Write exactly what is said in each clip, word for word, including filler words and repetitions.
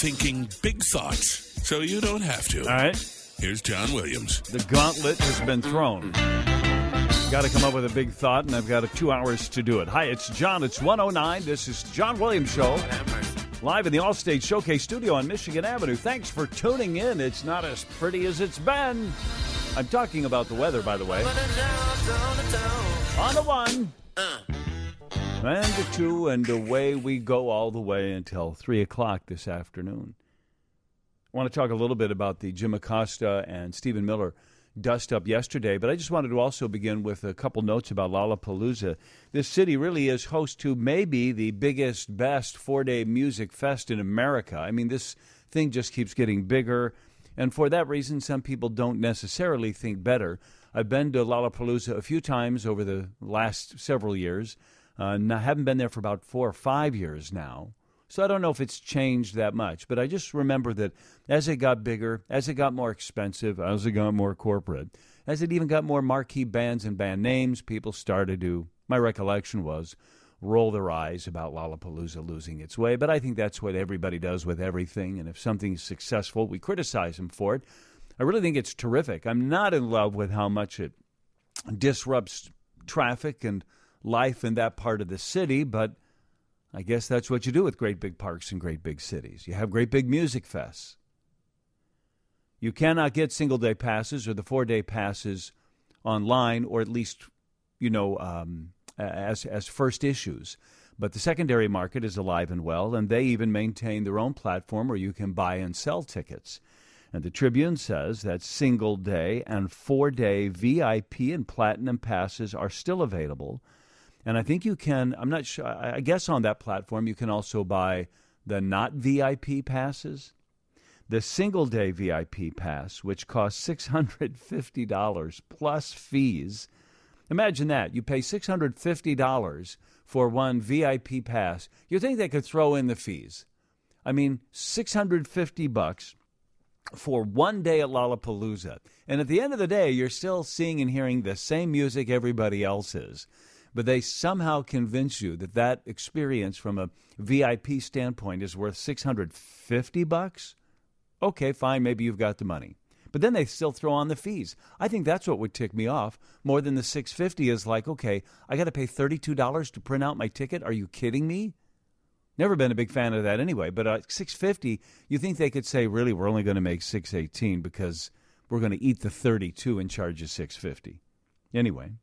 thinking big thoughts so you don't have to. All right. Here's John Williams. The gauntlet has been thrown. Got to come up with a big thought, and I've got two hours to do it. Hi, it's John. It's one oh nine. This is John Williams Show. Live in the Allstate Showcase Studio on Michigan Avenue. Thanks for tuning in. It's not as pretty as it's been. I'm talking about the weather, by the way. On the one. And the two, and away we go all the way until three o'clock this afternoon. I want to talk a little bit about the Jim Acosta and Stephen Miller dust-up yesterday, but I just wanted to also begin with a couple notes about Lollapalooza. This city really is host to maybe the biggest, best four-day music fest in America. I mean, this thing just keeps getting bigger, and for that reason, some people don't necessarily think better. I've been to Lollapalooza a few times over the last several years. Uh, I haven't been there for about four or five years now. So I don't know if it's changed that much, but I just remember that as it got bigger, as it got more expensive, as it got more corporate, as it even got more marquee bands and band names, people started to, my recollection was, roll their eyes about Lollapalooza losing its way. But I think that's what everybody does with everything, and if something's successful, we criticize them for it. I really think it's terrific. I'm not in love with how much it disrupts traffic and life in that part of the city, but I guess that's what you do with great big parks and great big cities. You have great big music fests. You cannot get single-day passes or the four-day passes online, or at least, you know, um, as as first issues. But the secondary market is alive and well, and they even maintain their own platform where you can buy and sell tickets. And the Tribune says that single-day and four-day V I P and platinum passes are still available. And I think you can, I'm not sure, I guess on that platform you can also buy the not V I P passes. The single-day V I P pass, which costs six hundred fifty dollars plus fees. Imagine that. You pay six hundred fifty dollars for one V I P pass. You think they could throw in the fees? I mean, six hundred fifty bucks for one day at Lollapalooza. And at the end of the day, you're still seeing and hearing the same music everybody else is. But they somehow convince you that that experience from a V I P standpoint is worth six hundred fifty bucks. Okay, fine, maybe you've got the money. But then they still throw on the fees. I think that's what would tick me off more than the six hundred fifty dollars is like, okay, I got to pay thirty-two dollars to print out my ticket. Are you kidding me? Never been a big fan of that anyway. But uh, six hundred fifty dollars, you think they could say, really, we're only going to make six hundred eighteen dollars because we're going to eat the thirty-two and charge you six hundred fifty dollars. Anyway.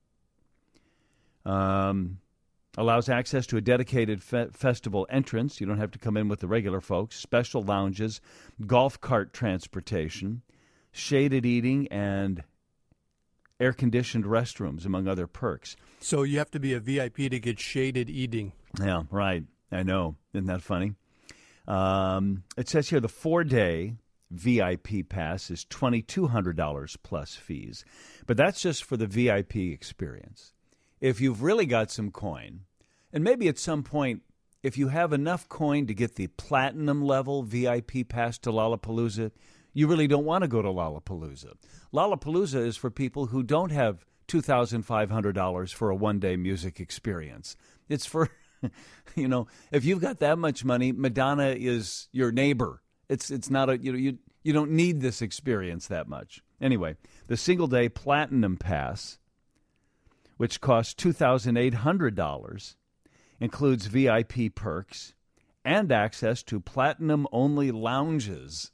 Um, allows access to a dedicated fe- festival entrance. You don't have to come in with the regular folks. Special lounges, golf cart transportation, shaded eating, and air-conditioned restrooms, among other perks. So you have to be a V I P to get shaded eating. Yeah, right. I know. Isn't that funny? Um, it says here the four-day V I P pass is two thousand two hundred dollars plus fees. But that's just for the V I P experience. If you've really got some coin, and maybe at some point, if you have enough coin to get the platinum level V I P pass to Lollapalooza, you really don't want to go to Lollapalooza. Lollapalooza is for people who don't have two thousand five hundred dollars for a one-day music experience. It's for, you know, if you've got that much money, Madonna is your neighbor. It's it's not a, you know, you, you don't need this experience that much. Anyway, the single-day platinum pass, which costs two thousand eight hundred dollars, includes V I P perks and access to platinum-only lounges.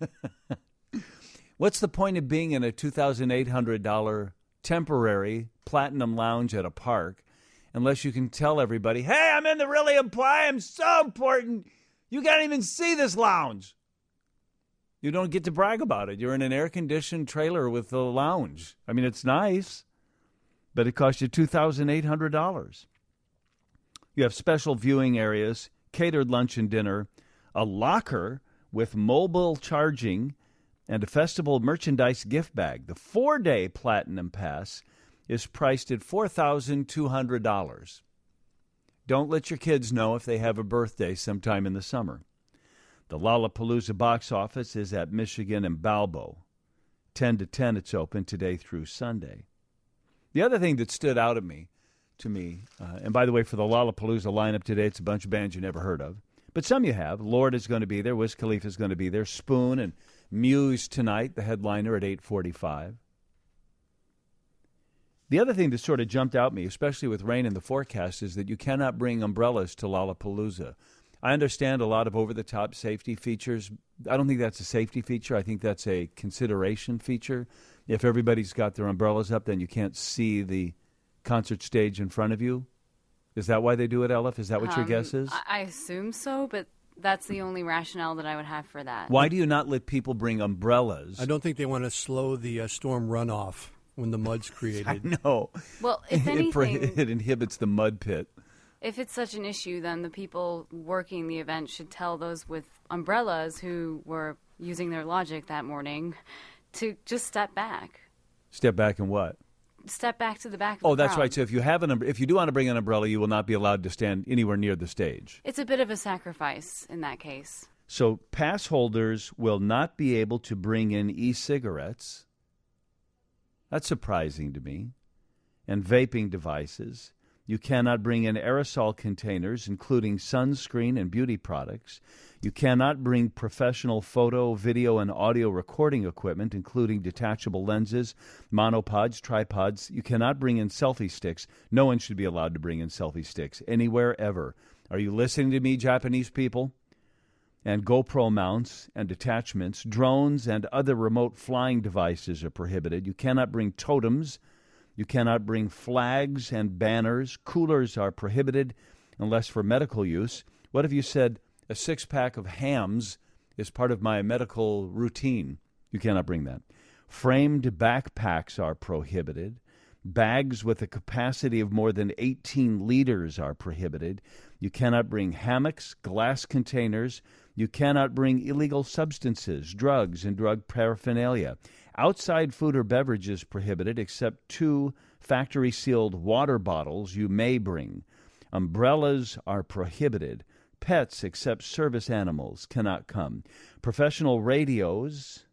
What's the point of being in a two thousand eight hundred dollars temporary platinum lounge at a park unless you can tell everybody, hey, I'm in the really important, I'm so important, you can't even see this lounge. You don't get to brag about it. You're in an air-conditioned trailer with a lounge. I mean, it's nice, but it costs you two thousand eight hundred dollars. You have special viewing areas, catered lunch and dinner, a locker with mobile charging, and a festival merchandise gift bag. The four-day Platinum Pass is priced at four thousand two hundred dollars. Don't let your kids know if they have a birthday sometime in the summer. The Lollapalooza box office is at Michigan and Balbo. ten to ten it's open today through Sunday. The other thing that stood out at me, to me, uh, and by the way, for the Lollapalooza lineup today, it's a bunch of bands you never heard of. But some you have. Lord is going to be there. Wiz Khalifa is going to be there. Spoon and Muse tonight, the headliner at eight forty-five. The other thing that sort of jumped out at me, especially with rain in the forecast, is that you cannot bring umbrellas to Lollapalooza. I understand a lot of over-the-top safety features. I don't think that's a safety feature. I think that's a consideration feature. If everybody's got their umbrellas up, then you can't see the concert stage in front of you. Is that why they do it, Elif? Is that what um, your guess is? I assume so, but that's the only rationale that I would have for that. Why do you not let people bring umbrellas? I don't think they want to slow the uh, storm runoff when the mud's created. I know. Well, if anything, it, it inhibits the mud pit. If it's such an issue, then the people working the event should tell those with umbrellas who were using their logic that morning to just step back. Step back and what? Step back to the back of oh, the that's crowd. right. So if you have an, if you do want to bring an umbrella, you will not be allowed to stand anywhere near the stage. It's a bit of a sacrifice in that case. So pass holders will not be able to bring in e-cigarettes. That's surprising to me. And vaping devices. You cannot bring in aerosol containers, including sunscreen and beauty products. You cannot bring professional photo, video, and audio recording equipment, including detachable lenses, monopods, tripods. You cannot bring in selfie sticks. No one should be allowed to bring in selfie sticks anywhere, ever. Are you listening to me, Japanese people? And GoPro mounts and attachments, drones, and other remote flying devices are prohibited. You cannot bring totems. You cannot bring flags and banners. Coolers are prohibited unless for medical use. What if you said a six-pack of hams is part of my medical routine? You cannot bring that. Framed backpacks are prohibited. Bags with a capacity of more than eighteen liters are prohibited. You cannot bring hammocks, glass containers. You cannot bring illegal substances, drugs, and drug paraphernalia. Outside food or beverages prohibited, except two factory-sealed water bottles you may bring. Umbrellas are prohibited. Pets, except service animals, cannot come. Professional radios,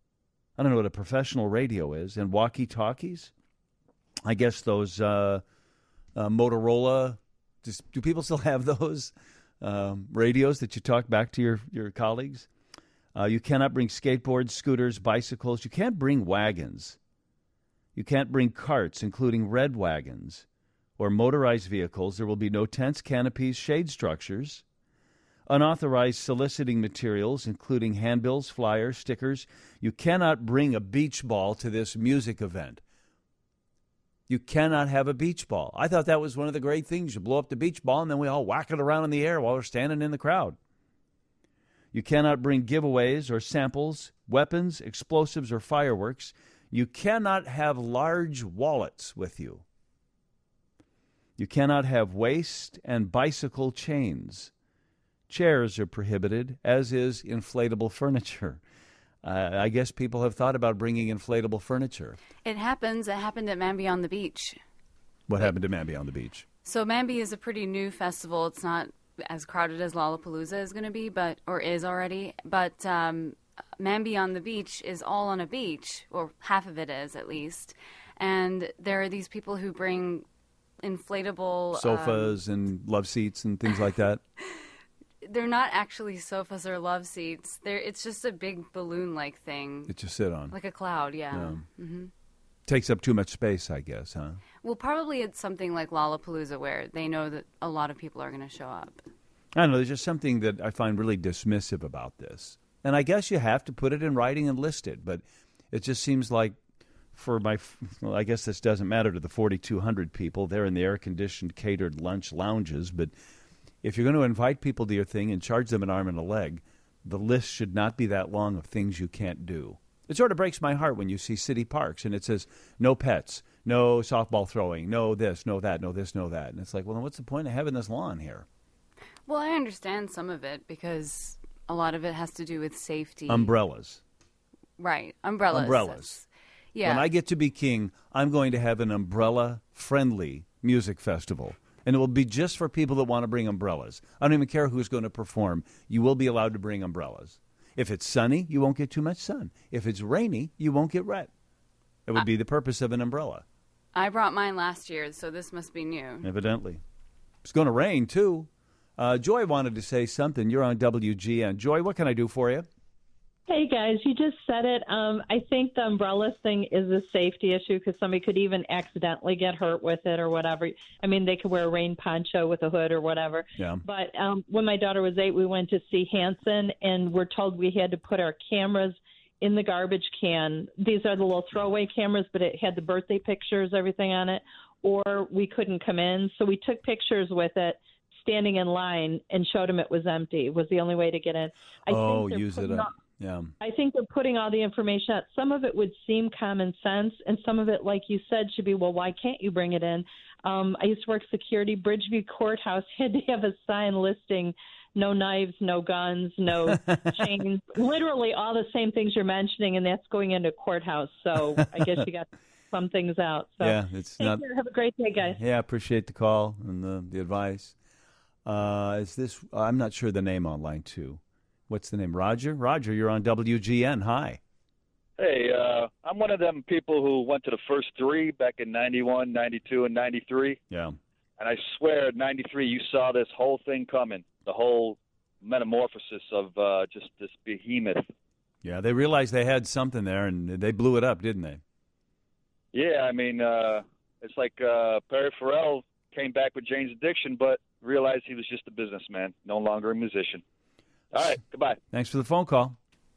I don't know what a professional radio is, and walkie-talkies. I guess those uh, uh, Motorola, does, do people still have those um, radios that you talk back to your, your colleagues? Uh, you cannot bring skateboards, scooters, bicycles. You can't bring wagons. You can't bring carts, including red wagons, or motorized vehicles. There will be no tents, canopies, shade structures. Unauthorized soliciting materials, including handbills, flyers, stickers. You cannot bring a beach ball to this music event. You cannot have a beach ball. I thought that was one of the great things. You blow up the beach ball, and then we all whack it around in the air while we're standing in the crowd. You cannot bring giveaways or samples, weapons, explosives, or fireworks. You cannot have large wallets with you. You cannot have waist and bicycle chains. Chairs are prohibited, as is inflatable furniture. Uh, I guess people have thought about bringing inflatable furniture. It happens. It happened at Mambi on the Beach. What happened to Mambi on the Beach? So Mambi is a pretty new festival. It's not as crowded as Lollapalooza is going to be, but or is already. But um, Mambi on the Beach is all on a beach, or half of it is at least. And there are these people who bring inflatable sofas um, and love seats and things like that. They're not actually sofas or love seats. They're it's just a big balloon-like thing that you sit on, like a cloud. Yeah. yeah. Mm-hmm. Takes up too much space, I guess, huh? Well, probably it's something like Lollapalooza where they know that a lot of people are going to show up. I don't know. There's just something that I find really dismissive about this. And I guess you have to put it in writing and list it. But it just seems like for my, well, I guess this doesn't matter to the forty-two hundred people. They're in the air-conditioned, catered lunch lounges. But if you're going to invite people to your thing and charge them an arm and a leg, the list should not be that long of things you can't do. It sort of breaks my heart when you see city parks and it says, no pets, no softball throwing, no this, no that, no this, no that. And it's like, well, then what's the point of having this lawn here? Well, I understand some of it because a lot of it has to do with safety. Umbrellas. Right, umbrellas. Umbrellas. That's, yeah. When I get to be king, I'm going to have an umbrella-friendly music festival. And it will be just for people that want to bring umbrellas. I don't even care who's going to perform. You will be allowed to bring umbrellas. If it's sunny, you won't get too much sun. If it's rainy, you won't get wet. It would I, be the purpose of an umbrella. I brought mine last year, so this must be new. Evidently. It's going to rain, too. Uh, Joy wanted to say something. You're on W G N. Joy, what can I do for you? Hey, guys, you just said it. Um, I think the umbrella thing is a safety issue because somebody could even accidentally get hurt with it or whatever. I mean, they could wear a rain poncho with a hood or whatever. Yeah. But um, when my daughter was eight, we went to see Hanson, and we're told we had to put our cameras in the garbage can. These are the little throwaway cameras, but it had the birthday pictures, everything on it, or we couldn't come in. So we took pictures with it, standing in line, and showed them it was empty. It was the only way to get in. I oh, think use it up. All, yeah. I think they're putting all the information out. Some of it would seem common sense, and some of it, like you said, should be, well, why can't you bring it in? Um, I used to work security. Bridgeview Courthouse had to have a sign listing no knives, no guns, no chains, literally all the same things you're mentioning, and that's going into courthouse. So I guess you got some things out. So yeah, it's take not. care. Have a great day, guys. Yeah, appreciate the call and the, the advice. Uh, is this? I'm not sure the name on line two. What's the name? Roger? Roger, you're on W G N. Hi. Hey, uh, I'm one of them people who went to the first three back in ninety-one, ninety-two, and ninety-three. Yeah. And I swear, ninety-three, you saw this whole thing coming, the whole metamorphosis of uh, just this behemoth. Yeah, they realized they had something there, and they blew it up, didn't they? Yeah, I mean, uh, it's like uh, Perry Farrell came back with Jane's Addiction, but realized he was just a businessman, no longer a musician. All right, goodbye. Thanks for the phone call.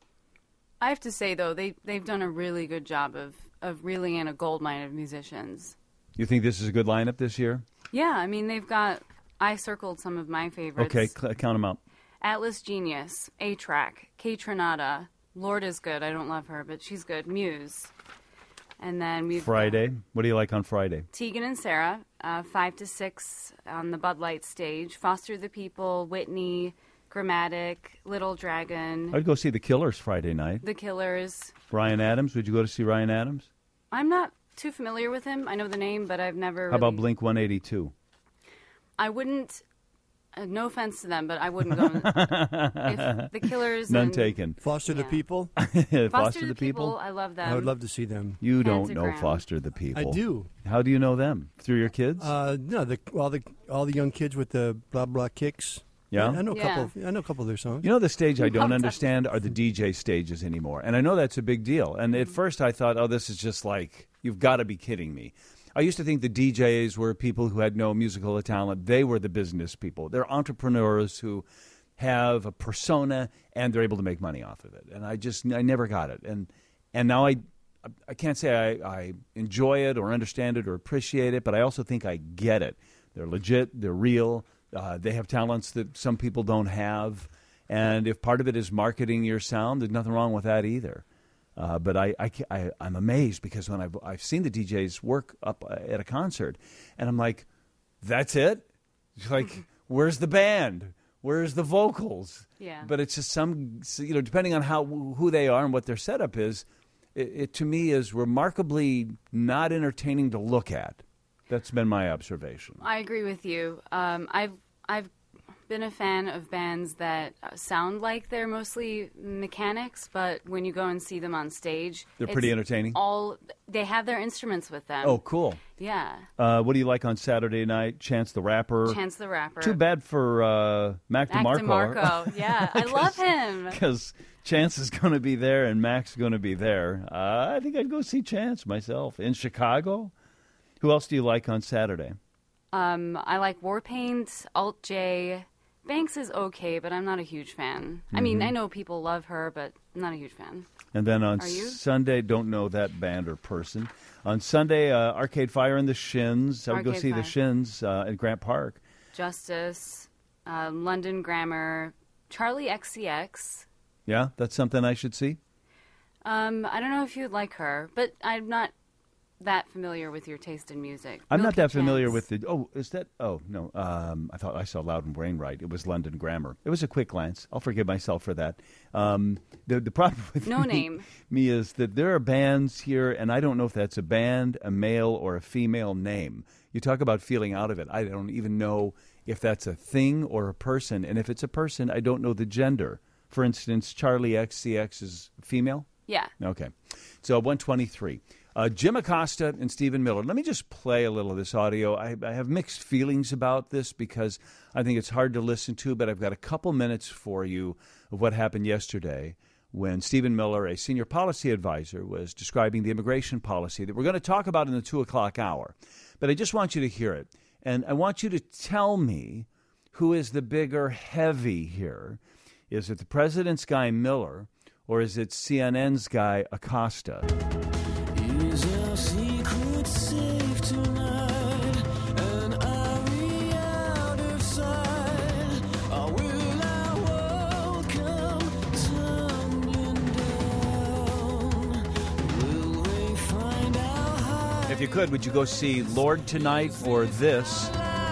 I have to say, though, they, they've done a really good job of, of reeling in a gold mine of musicians. You think this is a good lineup this year? Yeah, I mean, they've got, I circled some of my favorites. Okay, cl- count them out. Atlas Genius, A-Track, Kate Trinata, Lord is good. I don't love her, but she's good. Muse. And then we've Friday. What do you like on Friday? Tegan and Sarah, uh, five to six on the Bud Light stage. Foster the People, Whitney, Grammatic, Little Dragon. I'd go see the Killers Friday night. The Killers. Ryan Adams. Would you go to see Ryan Adams? I'm not too familiar with him. I know the name, but I've never. How really... about Blink one eighty-two? I wouldn't. Uh, no offense to them, but I wouldn't go. If the Killers. None and, taken. Foster the Yeah. People. Foster, Foster the, the people? people. I love them. I would love to see them. You don't know Pentagram. Foster the People. I do. How do you know them? Through your kids? Uh, no, the all the all the young kids with the blah blah kicks. Yeah? I know a Yeah. couple. Of, I know a couple of their songs. You know, the stage I don't Well, understand are the D J stages anymore. And I know that's a big deal. And at first I thought, oh, this is just like, you've got to be kidding me. I used to think the D Js were people who had no musical talent. They were the business people. They're entrepreneurs who have a persona and they're able to make money off of it. And I just, I never got it. And and now I I can't say I, I enjoy it or understand it or appreciate it, but I also think I get it. They're legit. They're real. Uh, they have talents that some people don't have. And if part of it is marketing your sound, there's nothing wrong with that either. Uh, but I, I, I, I'm amazed because when I've, I've seen the D Js work up at a concert, and I'm like, that's it? It's like, where's the band? Where's the vocals? Yeah. But it's just some, you know, depending on how who they are and what their setup is, it, it to me is remarkably not entertaining to look at. That's been my observation. I agree with you. Um, I've I've been a fan of bands that sound like they're mostly mechanics, but when you go and see them on stage, They're it's pretty entertaining? All they have their instruments with them. Oh, cool. Yeah. Uh, what do you like on Saturday night? Chance the Rapper. Chance the Rapper. Too bad for uh, Mac, Mac DeMarco. DeMarco. Yeah, I love him. Because Chance is going to be there and Mac's going to be there. Uh, I think I'd go see Chance myself in Chicago. Who else do you like on Saturday? Um, I like Warpaint, Alt J. Banks is okay, but I'm not a huge fan. I mean, I know people love her, but I'm not a huge fan. And then on Are you? Sunday, don't know that band or person. On Sunday, uh, Arcade Fire and the Shins. I would go Arcade see Fire. the Shins uh, at Grant Park. Justice, uh, London Grammar, Charlie X C X. Yeah, that's something I should see. Um, I don't know if you'd like her, but I'm not that familiar with your taste in music. I'm not Milky that familiar Chance. with the. Oh, is that? Oh no. Um, I thought I saw Loudon Wainwright. It was London Grammar. It was a quick glance. I'll forgive myself for that. Um, the the problem with No me, name. me is that there are bands here, and I don't know if that's a band, a male, or a female name. You talk about feeling out of it. I don't even know if that's a thing or a person, and if it's a person, I don't know the gender. For instance, Charlie X C X is female. Yeah. Okay. So one twenty-three. Uh, Jim Acosta and Stephen Miller. Let me just play a little of this audio. I, I have mixed feelings about this because I think it's hard to listen to, but I've got a couple minutes for you of what happened yesterday when Stephen Miller, a senior policy advisor, was describing the immigration policy that we're going to talk about in the two o'clock hour. But I just want you to hear it. And I want you to tell me who is the bigger heavy here. Is it the president's guy, Miller, or is it C N N's guy, Acosta? Is our secret safe tonight? And are we out of sight? Or will our world come tumbling down? Will we find our high? If you could, would you go see Lord tonight or this?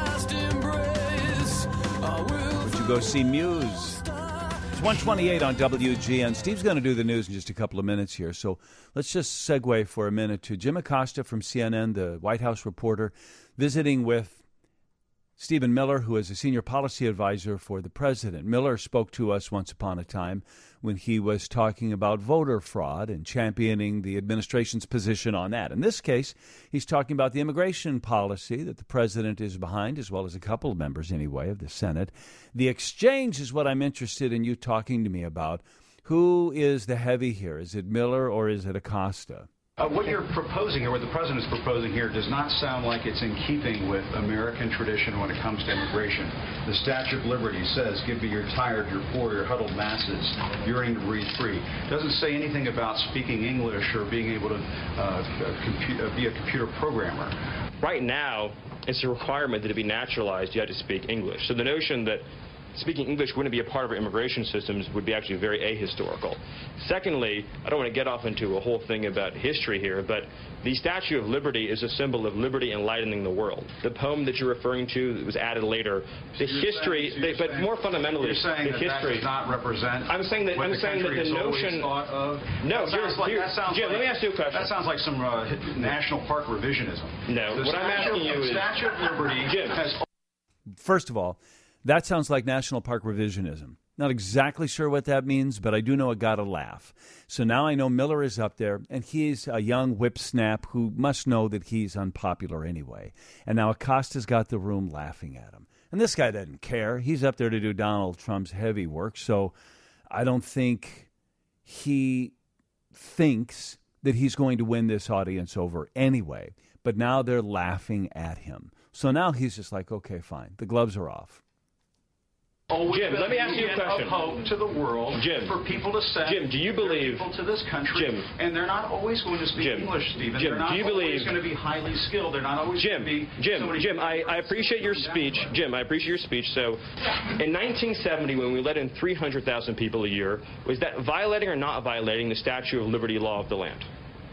Would you go see Muse? one twenty-eight on W G N. Steve's going to do the news in just a couple of minutes here, so let's just segue for a minute to Jim Acosta from C N N, the White House reporter, visiting with Stephen Miller, who is a senior policy advisor for the president. Miller spoke to us once upon a time when he was talking about voter fraud and championing the administration's position on that. In this case, he's talking about the immigration policy that the president is behind, as well as a couple of members, anyway, of the Senate. The exchange is what I'm interested in you talking to me about. Who is the heavy here? Is it Miller or is it Acosta? Uh, what you're proposing here, what the president is proposing here, does not sound like it's in keeping with American tradition when it comes to immigration. The Statue of Liberty says, give me your tired, your poor, your huddled masses, yearning to breathe free. It doesn't say anything about speaking English or being able to uh, compu- uh, be a computer programmer. Right now, it's a requirement that to be naturalized, you have to speak English. So the notion that speaking English wouldn't be a part of our immigration systems would be actually very ahistorical. Secondly, I don't want to get off into a whole thing about history here, but the Statue of Liberty is a symbol of liberty enlightening the world. The poem that you're referring to that was added later, the so history, saying, so they, but saying, more fundamentally, you're saying the that history that does not represent. I'm saying that I'm the saying that the notion. Of, no, that sounds like, here, that sounds Jim, like, let me ask you a question. That sounds like some uh, national park revisionism. No, the what I'm asking you the is Statue of Liberty Jim. has. First of all, that sounds like national park revisionism. Not exactly sure what that means, but I do know it got a laugh. So now I know Miller is up there, and he's a young whipsnap who must know that he's unpopular anyway. And now Acosta's got the room laughing at him. And this guy doesn't care. He's up there to do Donald Trump's heavy work, so I don't think he thinks that he's going to win this audience over anyway. But now they're laughing at him. So now he's just like, okay, fine. The gloves are off. Jim, let me ask you a question. Of hope to the world, Jim, for people to send Jim, do you believe people to this country, Jim, and they're not always going to speak Jim, English, Stephen. Jim, they're not do you always believe going to be highly skilled. They're not always Jim, going to be Jim, somebody Jim, I, I appreciate your speech. Jim, I appreciate your speech. So, in nineteen seventy, when we let in three hundred thousand people a year, was that violating or not violating the Statue of Liberty law of the land?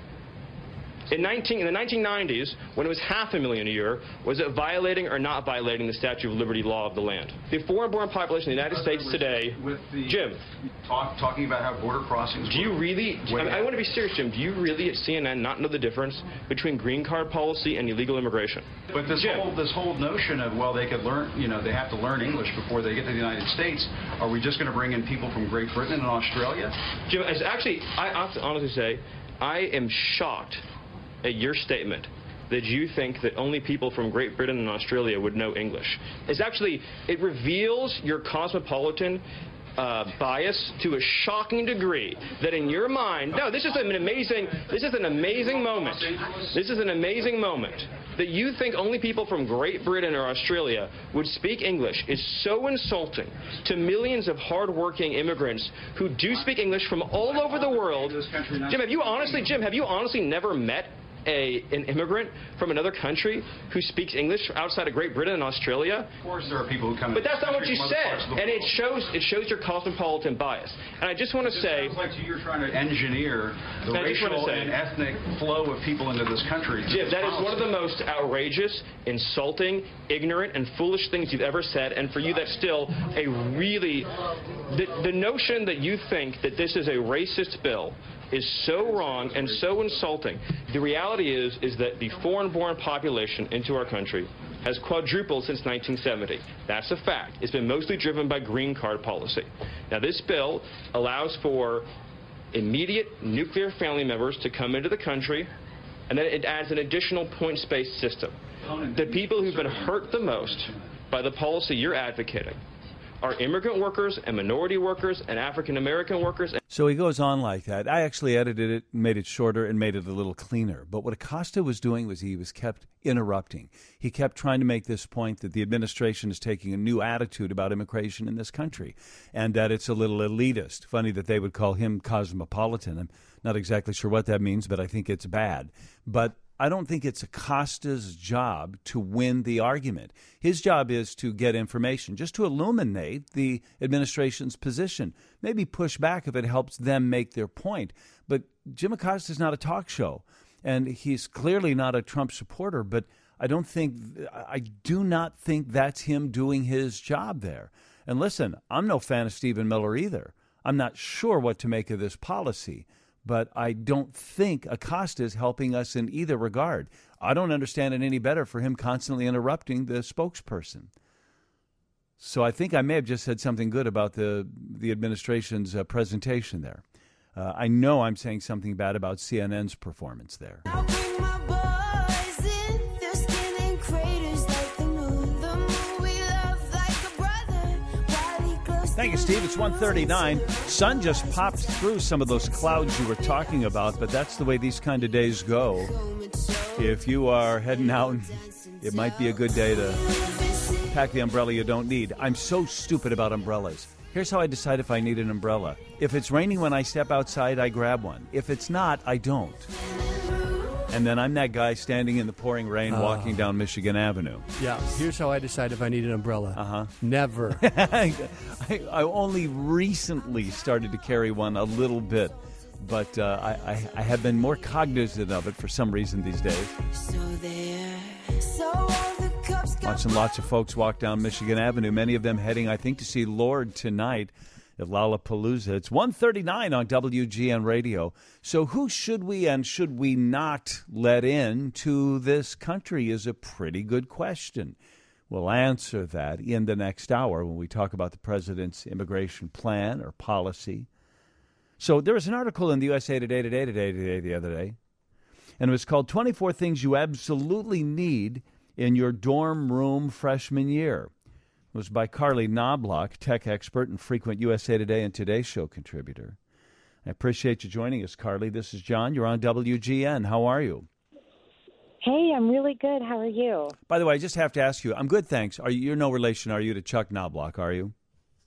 In, nineteen, in the nineteen nineties, when it was half a million a year, was it violating or not violating the Statue of Liberty law of the land? The foreign-born population in the United States today, with the, Jim, talk, talking about how border crossings. Do you really? I, mean, I want to be serious, Jim. Do you really at C N N not know the difference between green card policy and illegal immigration? But this Jim. whole this whole notion of well, they could learn, you know, they have to learn English before they get to the United States. Are we just going to bring in people from Great Britain and Australia? Jim, as actually, I have to honestly say, I am shocked at your statement that you think that only people from Great Britain and Australia would know English. It's actually, it reveals your cosmopolitan uh, bias to a shocking degree that in your mind, no, this is an amazing, this is an amazing moment. This is an amazing moment that you think only people from Great Britain or Australia would speak English is so insulting to millions of hardworking immigrants who do speak English from all over the world. Jim, have you honestly, Jim, have you honestly never met A, an immigrant from another country who speaks English outside of Great Britain and Australia? Of course there are people who come But in that's not what you said. And world. it shows it shows your cosmopolitan bias. And I just want to it say... It sounds like you're trying to engineer the I just racial want to say, and ethnic flow of people into this country. Jim, that is one of the most outrageous, insulting, ignorant, and foolish things you've ever said. And for you, that's still a really... The, the notion that you think that this is a racist bill is so wrong and so insulting. The reality is is that the foreign-born population into our country has quadrupled since nineteen seventy. That's a fact. It's been mostly driven by green card policy. Now, this bill allows for immediate nuclear family members to come into the country And then it adds an additional points-based system. The people who've been hurt the most by the policy you're advocating are immigrant workers and minority workers and African-American workers. So he goes on like that. I actually edited it, made it shorter, and made it a little cleaner. But what Acosta was doing was he was kept interrupting. He kept trying to make this point that the administration is taking a new attitude about immigration in this country and that it's a little elitist. Funny that they would call him cosmopolitan. I'm not exactly sure what that means, but I think it's bad. But I don't think it's Acosta's job to win the argument. His job is to get information, just to illuminate the administration's position, maybe push back if it helps them make their point. But Jim Acosta is not a talk show, and he's clearly not a Trump supporter, but I don't think, I do not think that's him doing his job there. And listen, I'm no fan of Stephen Miller either. I'm not sure what to make of this policy. But I don't think Acosta is helping us in either regard. I don't understand it any better for him constantly interrupting the spokesperson. So I think I may have just said something good about the, the administration's uh, presentation there. Uh, I know I'm saying something bad about C N N's performance there. Thank you, Steve. It's one thirty-nine. Sun just popped through some of those clouds you were talking about, but that's the way these kind of days go. If you are heading out, it might be a good day to pack the umbrella you don't need. I'm so stupid about umbrellas. Here's how I decide if I need an umbrella. If it's raining when I step outside, I grab one. If it's not, I don't. And then I'm that guy standing in the pouring rain uh, walking down Michigan Avenue. Yeah, here's how I decide if I need an umbrella. Uh-huh. Never. I, I only recently started to carry one a little bit, but uh, I, I, I have been more cognizant of it for some reason these days. So there, so watching lots of folks walk down Michigan Avenue, many of them heading, I think, to see Lorde tonight at Lollapalooza. It's one thirty-nine on W G N Radio. So who should we and should we not let in to this country is a pretty good question. We'll answer that in the next hour when we talk about the president's immigration plan or policy. So there was an article in the U S A Today, today, today, today, the other day, and it was called twenty-four Things You Absolutely Need in Your Dorm Room Freshman Year. It was by Carly Knobloch, tech expert and frequent U S A Today and Today Show contributor. I appreciate you joining us, Carly. This is John. You're on W G N. How are you? Hey, I'm really good. How are you? By the way, I just have to ask you. I'm good, thanks. Are you, you're no relation, are you, to Chuck Knobloch, are you?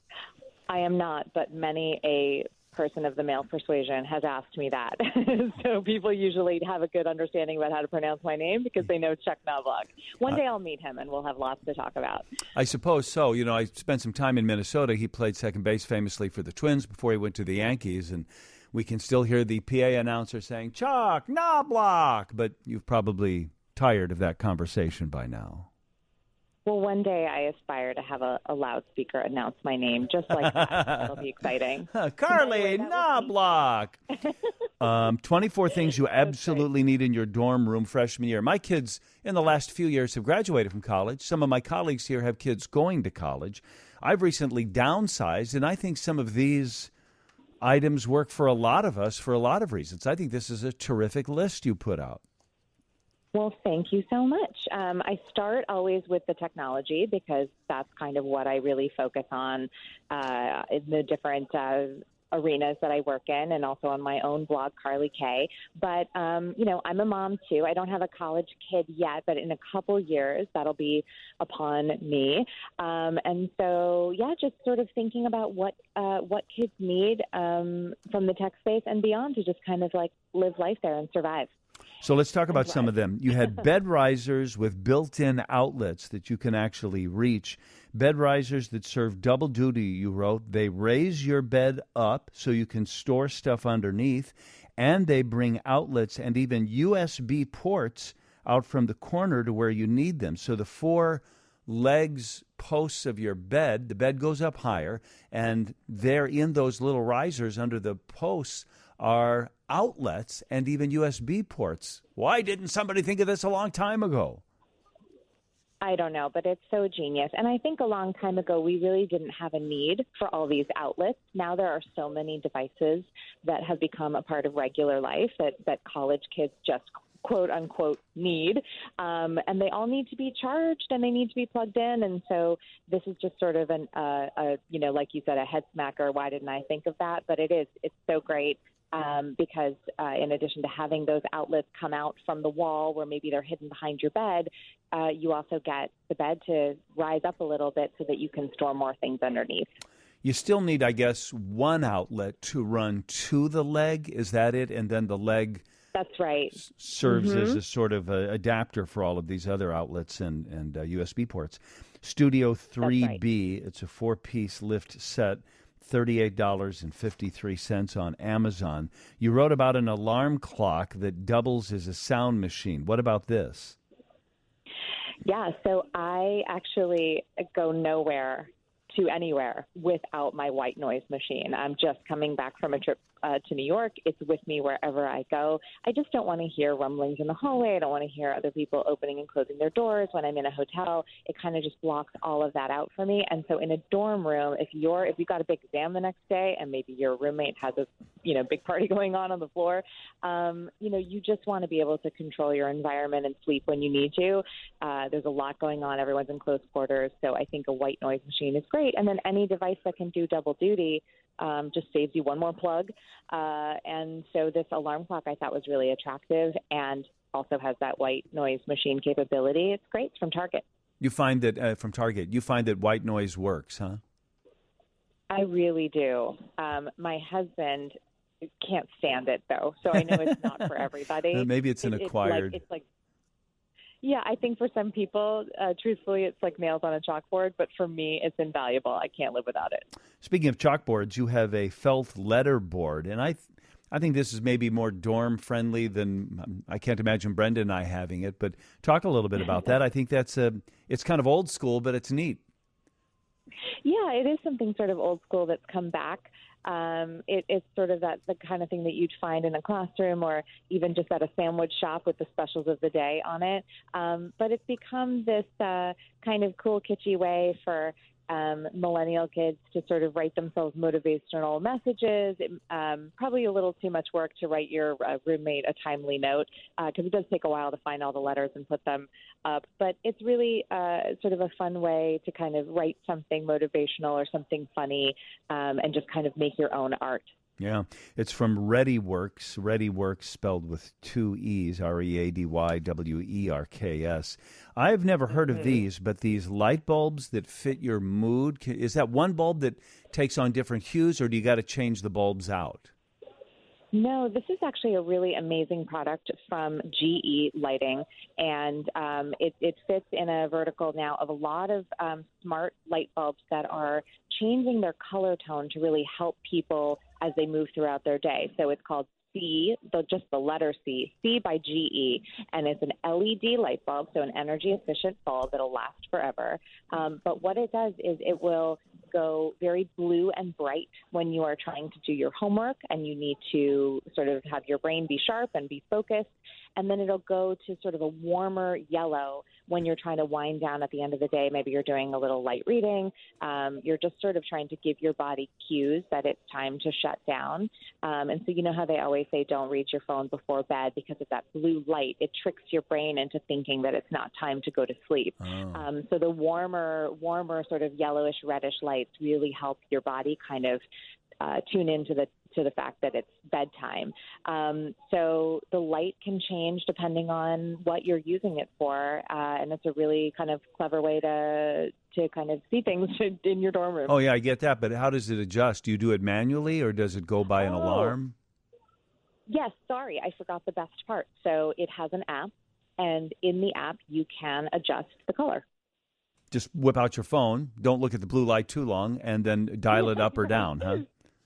I am not, but many a person of the male persuasion has asked me that. So people usually have a good understanding about how to pronounce my name because they know Chuck Knobloch. One day I'll meet him and we'll have lots to talk about. I suppose so. You know, I spent some time in Minnesota. He played second base famously for the Twins before he went to the Yankees, and we can still hear the P A announcer saying, Chuck Knobloch, but you've probably tired of that conversation by now. Well, one day I aspire to have a, a loudspeaker announce my name just like that. It'll be exciting. Carly Knobloch. um, twenty-four things you absolutely need in your dorm room freshman year. My kids in the last few years have graduated from college. Some of my colleagues here have kids going to college. I've recently downsized, and I think some of these items work for a lot of us for a lot of reasons. I think this is a terrific list you put out. Well, thank you so much. Um, I start always with the technology because that's kind of what I really focus on uh, in the different uh, arenas that I work in and also on my own blog, Carly K. But, um, you know, I'm a mom, too. I don't have a college kid yet, but in a couple years, that'll be upon me. Um, and so, yeah, just sort of thinking about what uh, what kids need um, from the tech space and beyond to just kind of, like, live life there and survive. So let's talk about some of them. You had bed risers with built-in outlets that you can actually reach. Bed risers that serve double duty, you wrote. They raise your bed up so you can store stuff underneath, and they bring outlets and even U S B ports out from the corner to where you need them. So the four legs, posts of your bed, the bed goes up higher, and there in those little risers under the posts are outlets and even U S B ports. Why didn't somebody think of this a long time ago? I don't know, but it's so genius. And I think a long time ago, we really didn't have a need for all these outlets. Now there are so many devices that have become a part of regular life that, that college kids just quote unquote need. Um, and they all need to be charged and they need to be plugged in. And so this is just sort of an, uh, a, you know, like you said, a head smacker. Why didn't I think of that? But it is, it's so great. Um, because uh, in addition to having those outlets come out from the wall where maybe they're hidden behind your bed, uh, you also get the bed to rise up a little bit so that you can store more things underneath. You still need, I guess, one outlet to run to the leg. Is that it? And then the leg That's right. s- serves Mm-hmm. as a sort of a adapter for all of these other outlets and, and uh, U S B ports. Studio three B, right. It's a four-piece lift set. thirty-eight dollars and fifty-three cents on Amazon. You wrote about an alarm clock that doubles as a sound machine. What about this? Yeah, so I actually go nowhere to anywhere without my white noise machine. I'm just coming back from a trip uh, to New York. It's with me wherever I go. I just don't want to hear rumblings in the hallway. I don't want to hear other people opening and closing their doors when I'm in a hotel. It kind of just blocks all of that out for me. And so in a dorm room, if you're if you've got a big exam the next day and maybe your roommate has a you know big party going on on the floor, um, you know you just want to be able to control your environment and sleep when you need to. Uh, there's a lot going on. Everyone's in close quarters, so I think a white noise machine is great. And then any device that can do double duty um, just saves you one more plug. Uh, and so this alarm clock I thought was really attractive and also has that white noise machine capability. It's great. It's from Target. You find that, uh, from Target, you find that white noise works, huh? I really do. Um, my husband can't stand it, though, so I know it's not for everybody. Uh, maybe it's an it, acquired... It's like, it's like Yeah, I think for some people, uh, truthfully, it's like nails on a chalkboard. But for me, it's invaluable. I can't live without it. Speaking of chalkboards, you have a felt letter board. And I th- I think this is maybe more dorm-friendly than, um, I can't imagine Brenda and I having it. But talk a little bit about that. I think that's a, it's kind of old school, but it's neat. Yeah, it is something sort of old school that's come back. Um, it, it's sort of that the kind of thing that you'd find in a classroom or even just at a sandwich shop with the specials of the day on it. Um, but it's become this uh, kind of cool, kitschy way for um, millennial kids to sort of write themselves motivational messages. It, um, probably a little too much work to write your uh, roommate a timely note because uh, it does take a while to find all the letters and put them up. But it's really uh, sort of a fun way to kind of write something motivational or something funny um, and just kind of make your own art. Yeah, it's from ReadyWorks, ReadyWorks spelled with two E's, R E A D Y W E R K S. I've never heard mm-hmm. of these, but these light bulbs that fit your mood, is that one bulb that takes on different hues, or do you got to change the bulbs out? No, this is actually a really amazing product from G E Lighting, and um, it, it fits in a vertical now of a lot of um, smart light bulbs that are changing their color tone to really help people as they move throughout their day. So it's called C, the, just the letter C, C by G E, and it's an L E D light bulb, so an energy-efficient bulb that'll last forever. Um, but what it does is it will go very blue and bright when you are trying to do your homework and you need to sort of have your brain be sharp and be focused. And then it'll go to sort of a warmer yellow when you're trying to wind down at the end of the day. Maybe you're doing a little light reading. Um, you're just sort of trying to give your body cues that it's time to shut down. Um, and so you know how they always say don't read your phone before bed because of that blue light. It tricks your brain into thinking that it's not time to go to sleep. Oh. Um, so the warmer, warmer sort of yellowish, reddish lights really help your body kind of uh, tune into the to the fact that it's bedtime. Um, so the light can change depending on what you're using it for, uh, and it's a really kind of clever way to to kind of see things in your dorm room. Oh, yeah, I get that, but how does it adjust? Do you do it manually, or does it go by an oh. alarm? Yes, sorry, I forgot the best part. So it has an app, and in the app, you can adjust the color. Just whip out your phone, don't look at the blue light too long, and then dial it up or down, huh?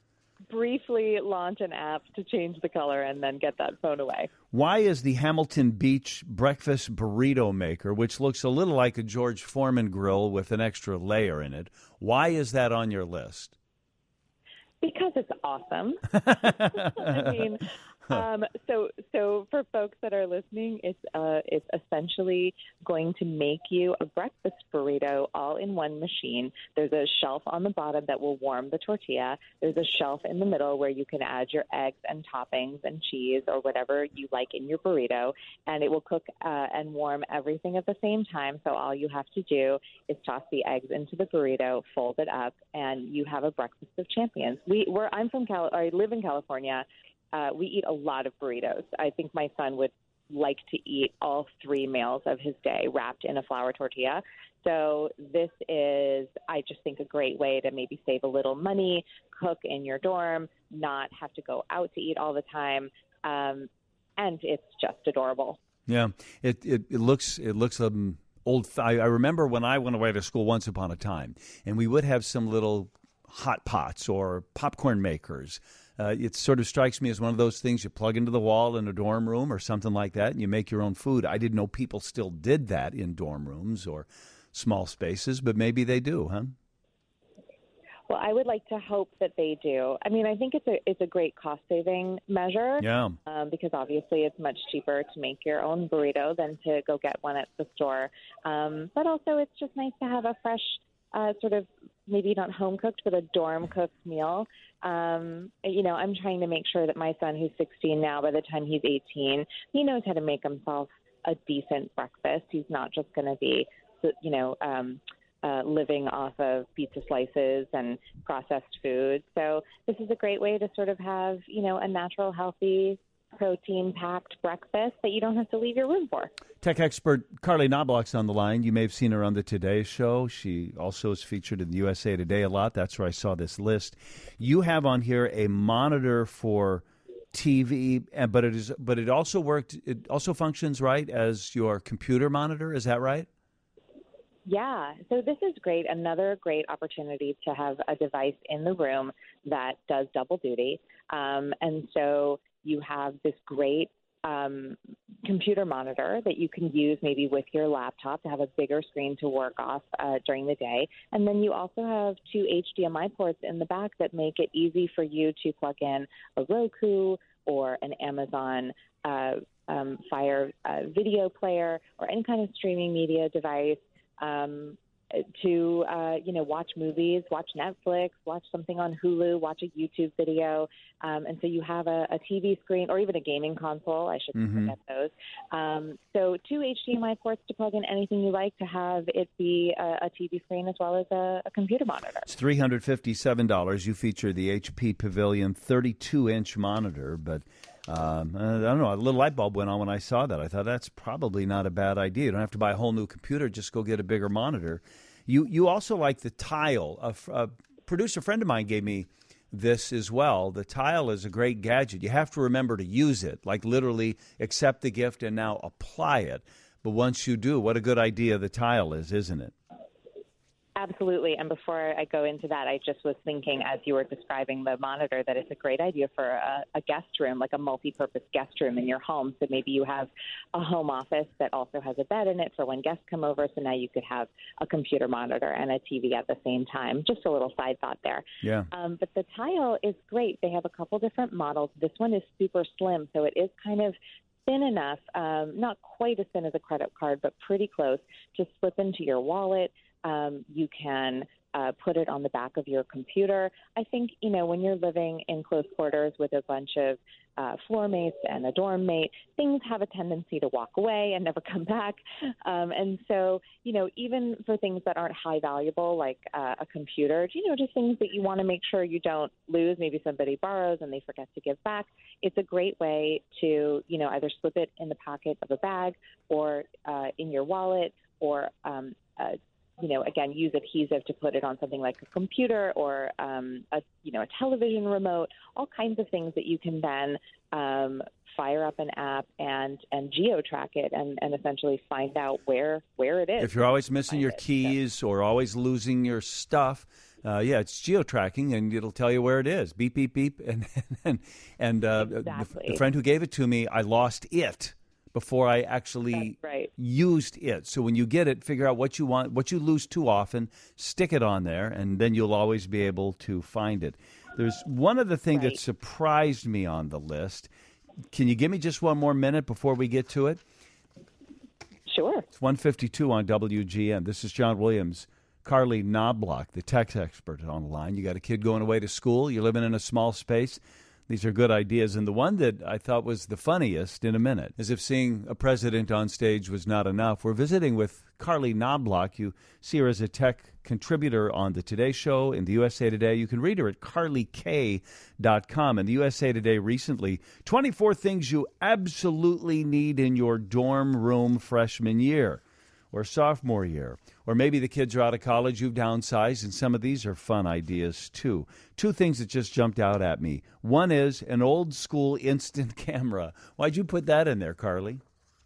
Briefly launch an app to change the color and then get that phone away. Why is the Hamilton Beach Breakfast Burrito Maker, which looks a little like a George Foreman grill with an extra layer in it, why is that on your list? Because it's awesome. I mean, um, so, so for folks that are listening, it's uh, it's essentially going to make you a breakfast burrito all in one machine. There's a shelf on the bottom that will warm the tortilla. There's a shelf in the middle where you can add your eggs and toppings and cheese or whatever you like in your burrito, and it will cook uh, and warm everything at the same time. So all you have to do is toss the eggs into the burrito, fold it up, and you have a breakfast of champions. We, we're, I'm from Cal, I live in California. Uh, we eat a lot of burritos. I think my son would like to eat all three meals of his day wrapped in a flour tortilla. So this is, I just think, a great way to maybe save a little money, cook in your dorm, not have to go out to eat all the time, um, and it's just adorable. Yeah, it it, it looks it looks um, old. I, I remember when I went away to school once upon a time, and we would have some little hot pots or popcorn makers. Uh, it sort of strikes me as one of those things you plug into the wall in a dorm room or something like that, and you make your own food. I didn't know people still did that in dorm rooms or small spaces, but maybe they do, huh? Well, I would like to hope that they do. I mean, I think it's a it's a great cost-saving measure. Yeah. Um, because obviously it's much cheaper to make your own burrito than to go get one at the store. Um, but also it's just nice to have a fresh uh, sort of, maybe not home-cooked, but a dorm-cooked meal. Um, you know, I'm trying to make sure that my son, who's sixteen now, by the time he's eighteen, he knows how to make himself a decent breakfast. He's not just going to be, you know, um, uh, living off of pizza slices and processed food. So this is a great way to sort of have, you know, a natural, healthy, protein-packed breakfast that you don't have to leave your room for. Tech expert Carly Knobloch's on the line. You may have seen her on the Today Show. She also is featured in the U S A Today a lot. That's where I saw this list. You have on here a monitor for T V, but it is, but it also worked. It also functions, right, as your computer monitor. Is that right? Yeah, so this is great. Another great opportunity to have a device in the room that does double duty. Um, and so you have this great um, computer monitor that you can use maybe with your laptop to have a bigger screen to work off uh, during the day. And then you also have two H D M I ports in the back that make it easy for you to plug in a Roku or an Amazon uh, um, Fire uh, video player or any kind of streaming media device. Um, to, uh, you know, watch movies, watch Netflix, watch something on Hulu, watch a YouTube video. Um, and so you have a, a T V screen or even a gaming console. I shouldn't mm-hmm. forget those. Um, so two H D M I ports to plug in anything you like, to have it be a, a T V screen as well as a, a computer monitor. It's three hundred fifty-seven dollars. You feature the H P Pavilion thirty-two inch monitor, but Um, I don't know, a little light bulb went on when I saw that. I thought that's probably not a bad idea. You don't have to buy a whole new computer, just go get a bigger monitor. You you also like the Tile. A, a producer friend of mine gave me this as well. The Tile is a great gadget. You have to remember to use it, like literally accept the gift and now apply it. But once you do, what a good idea the Tile is, isn't it? Absolutely. And before I go into that, I just was thinking, as you were describing the monitor, that it's a great idea for a, a guest room, like a multi-purpose guest room in your home. So maybe you have a home office that also has a bed in it for when guests come over. So now you could have a computer monitor and a T V at the same time. Just a little side thought there. Yeah. Um, but the Tile is great. They have a couple different models. This one is super slim, so it is kind of thin enough, um, not quite as thin as a credit card, but pretty close, to slip into your wallet. Um, you can uh, put it on the back of your computer. I think, you know, when you're living in close quarters with a bunch of uh, floor mates and a dorm mate, things have a tendency to walk away and never come back. Um, and so, you know, even for things that aren't high valuable, like uh, a computer, you know, just things that you want to make sure you don't lose, maybe somebody borrows and they forget to give back, it's a great way to, you know, either slip it in the pocket of a bag or uh, in your wallet or um, uh, you know, again, use adhesive to put it on something like a computer or, um, a, you know, a television remote, all kinds of things that you can then um, fire up an app and, and geo-track it and, and essentially find out where, where it is. If you're always missing your it. keys so. or always losing your stuff, uh, yeah, it's geo-tracking, and it'll tell you where it is. Beep, beep, beep. And, and, and uh, exactly. the, the friend who gave it to me, I lost it before I actually right. used it. So when you get it, figure out what you want, what you lose too often, stick it on there, and then you'll always be able to find it. There's one other thing right. that surprised me on the list. Can you give me just one more minute before we get to it? Sure. It's one fifty-two on W G N. This is John Williams. Carly Knobloch, the tech expert, on the line. You got a kid going away to school. You're living in a small space. These are good ideas. And the one that I thought was the funniest in a minute, as if seeing a president on stage was not enough. We're visiting with Carly Knobloch. You see her as a tech contributor on the Today Show in the U S A Today. You can read her at carly k dot com. And the U S A Today recently, twenty-four things you absolutely need in your dorm room freshman year or sophomore year. Or maybe the kids are out of college, you've downsized, and some of these are fun ideas too. Two things that just jumped out at me. One is an old school instant camera. Why'd you put that in there, Carly?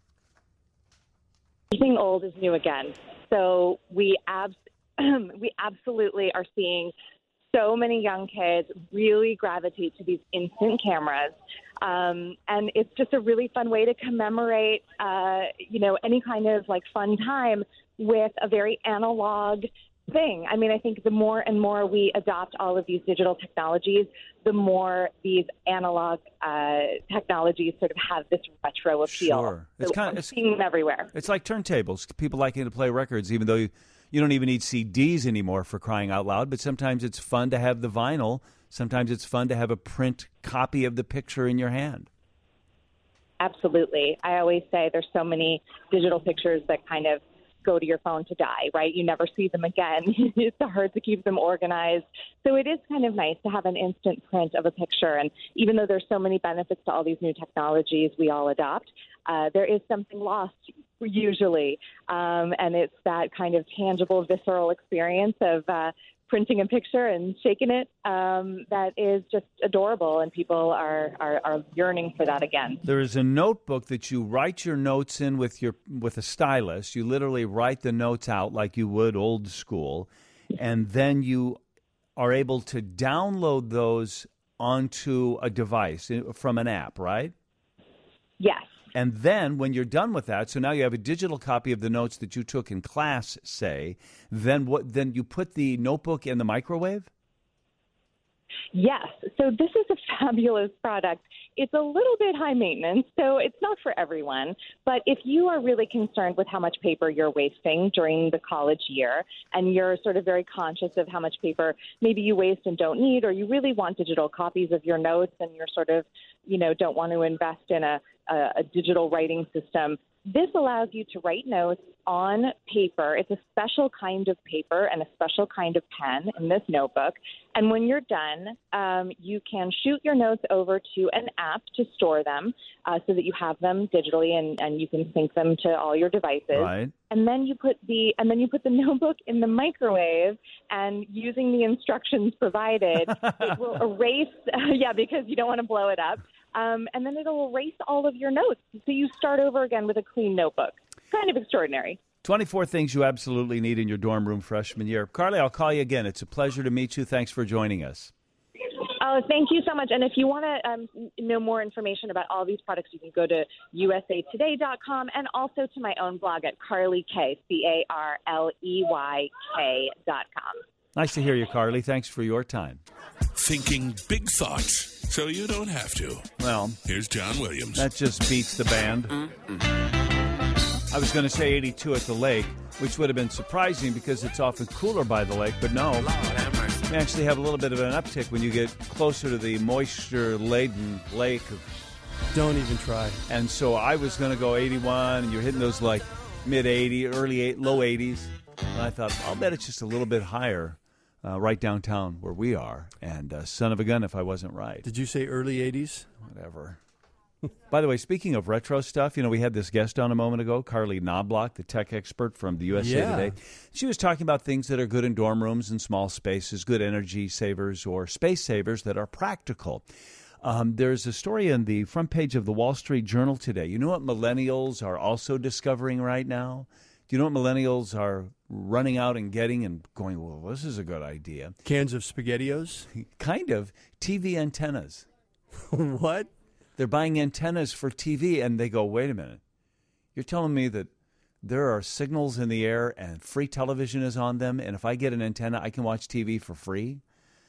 Anything old is new again. So we abs- we absolutely are seeing so many young kids really gravitate to these instant cameras. Um, and it's just a really fun way to commemorate, uh, you know, any kind of like fun time with a very analog thing. I mean, I think the more and more we adopt all of these digital technologies, the more these analog uh, technologies sort of have this retro appeal. Sure. It's so kind I'm of, seeing them everywhere. It's like turntables. People liking to play records, even though you, you don't even need C Ds anymore, for crying out loud. But sometimes it's fun to have the vinyl. Sometimes it's fun to have a print copy of the picture in your hand. Absolutely. I always say there's so many digital pictures that kind of go to your phone to die, right? You never see them again. It's hard to keep them organized. So it is kind of nice to have an instant print of a picture. And even though there's so many benefits to all these new technologies we all adopt, uh, there is something lost usually. Um, and it's that kind of tangible, visceral experience of uh, printing a picture and shaking it um, that is just adorable, and people are, are, are yearning for that again. There is a notebook that you write your notes in with your with a stylus. You literally write the notes out like you would old school, and then you are able to download those onto a device from an app, right? Yes. And then when you're done with that, so now you have a digital copy of the notes that you took in class, say, then what? Then you put the notebook in the microwave? Yes. So this is a fabulous product. It's a little bit high maintenance, so it's not for everyone. But if you are really concerned with how much paper you're wasting during the college year, and you're sort of very conscious of how much paper maybe you waste and don't need, or you really want digital copies of your notes and you're sort of, you know, don't want to invest in a, a, a digital writing system, this allows you to write notes on paper. It's a special kind of paper and a special kind of pen in this notebook. And when you're done, um, you can shoot your notes over to an app to store them uh, so that you have them digitally and, and you can sync them to all your devices. Right. And then you put the and then you put the notebook in the microwave, and using the instructions provided, it will erase. Uh, yeah, because you don't want to blow it up. Um, and then it'll erase all of your notes, so you start over again with a clean notebook. Kind of extraordinary. twenty-four things you absolutely need in your dorm room freshman year. Carly, I'll call you again. It's a pleasure to meet you. Thanks for joining us. Oh, thank you so much. And if you want to um, know more information about all these products, you can go to U S A Today dot com and also to my own blog at Carly K, C A R L E Y K dot com. Nice to hear you, Carly. Thanks for your time. Thinking big thoughts so you don't have to. Well, here's John Williams. That just beats the band. I was going to say eighty-two at the lake, which would have been surprising because it's often cooler by the lake, but no. You actually have a little bit of an uptick when you get closer to the moisture-laden lake. Don't even try. And so I was going to go eighty-one, and you're hitting those like mid-eighty, early eight, low eighties. And I thought, I'll bet it's just a little bit higher uh, right downtown where we are. And uh, son of a gun if I wasn't right. Did you say early eighties? Whatever. By the way, speaking of retro stuff, you know, we had this guest on a moment ago, Carly Knobloch, the tech expert from the U S A Yeah. Today. She was talking about things that are good in dorm rooms and small spaces, good energy savers or space savers that are practical. Um, there's a story in the front page of the Wall Street Journal today. You know what millennials are also discovering right now? Do you know what millennials are running out and getting and going, well, this is a good idea? Cans of SpaghettiOs? Kind of. T V antennas. What? They're buying antennas for T V, and they go, wait a minute. You're telling me that there are signals in the air and free television is on them, and if I get an antenna, I can watch T V for free?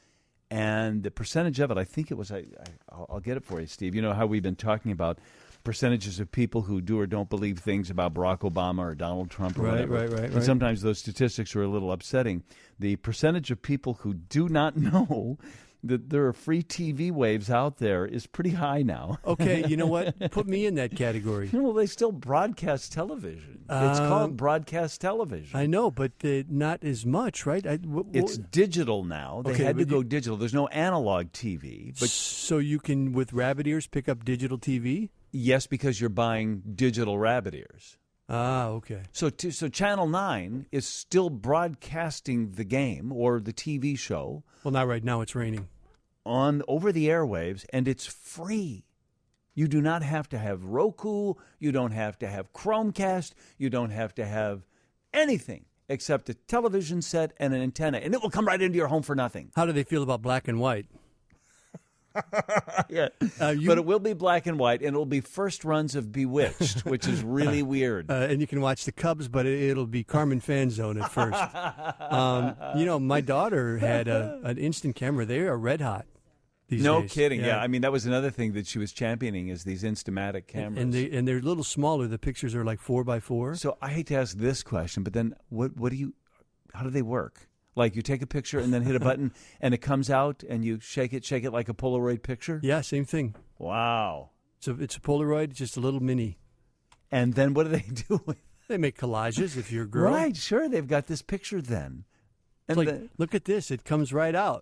and the percentage of it, I think it was, I, I, I'll, I'll get it for you, Steve. You know how we've been talking about percentages of people who do or don't believe things about Barack Obama or Donald Trump or right, whatever. Right, right, right. And sometimes those statistics are a little upsetting. The percentage of people who do not know that there are free T V waves out there is pretty high now. Okay, you know what? Put me in that category. Well, they still broadcast television. It's Um, called broadcast television. I know, but uh, not as much, right? I, w- w- It's digital now. They Okay, had to but go you- digital. There's no analog T V. But so you can, with rabbit ears, pick up digital T V? yes, because you're buying digital rabbit ears. Ah, okay. So, to, so Channel nine is still broadcasting the game or the T V show. Well, not right now. It's raining. On over the airwaves, and it's free. You do not have to have Roku. You don't have to have Chromecast. You don't have to have anything except a television set and an antenna, and it will come right into your home for nothing. How do they feel about black and white? Yeah, Uh, you- but it will be black and white, and it will be first runs of Bewitched, which is really weird. Uh, and you can watch the Cubs, but it, it'll be Carmen Fan Zone at first. um, you know, my daughter had a, an instant camera. They are red hot these No days. kidding. Yeah. I mean, that was another thing that she was championing is these Instamatic cameras. And, they, and they're a little smaller. The pictures are like four by four. So I hate to ask this question, but then what? What do you? How do they work? Like you take a picture and then hit a button and it comes out and you shake it, shake it like a Polaroid picture? Yeah, same thing. Wow. So it's a Polaroid, just a little mini. And then what do they do with it? They make collages if you're a girl. Right, sure. They've got this picture then. It's And like, the- look at this. It comes right out.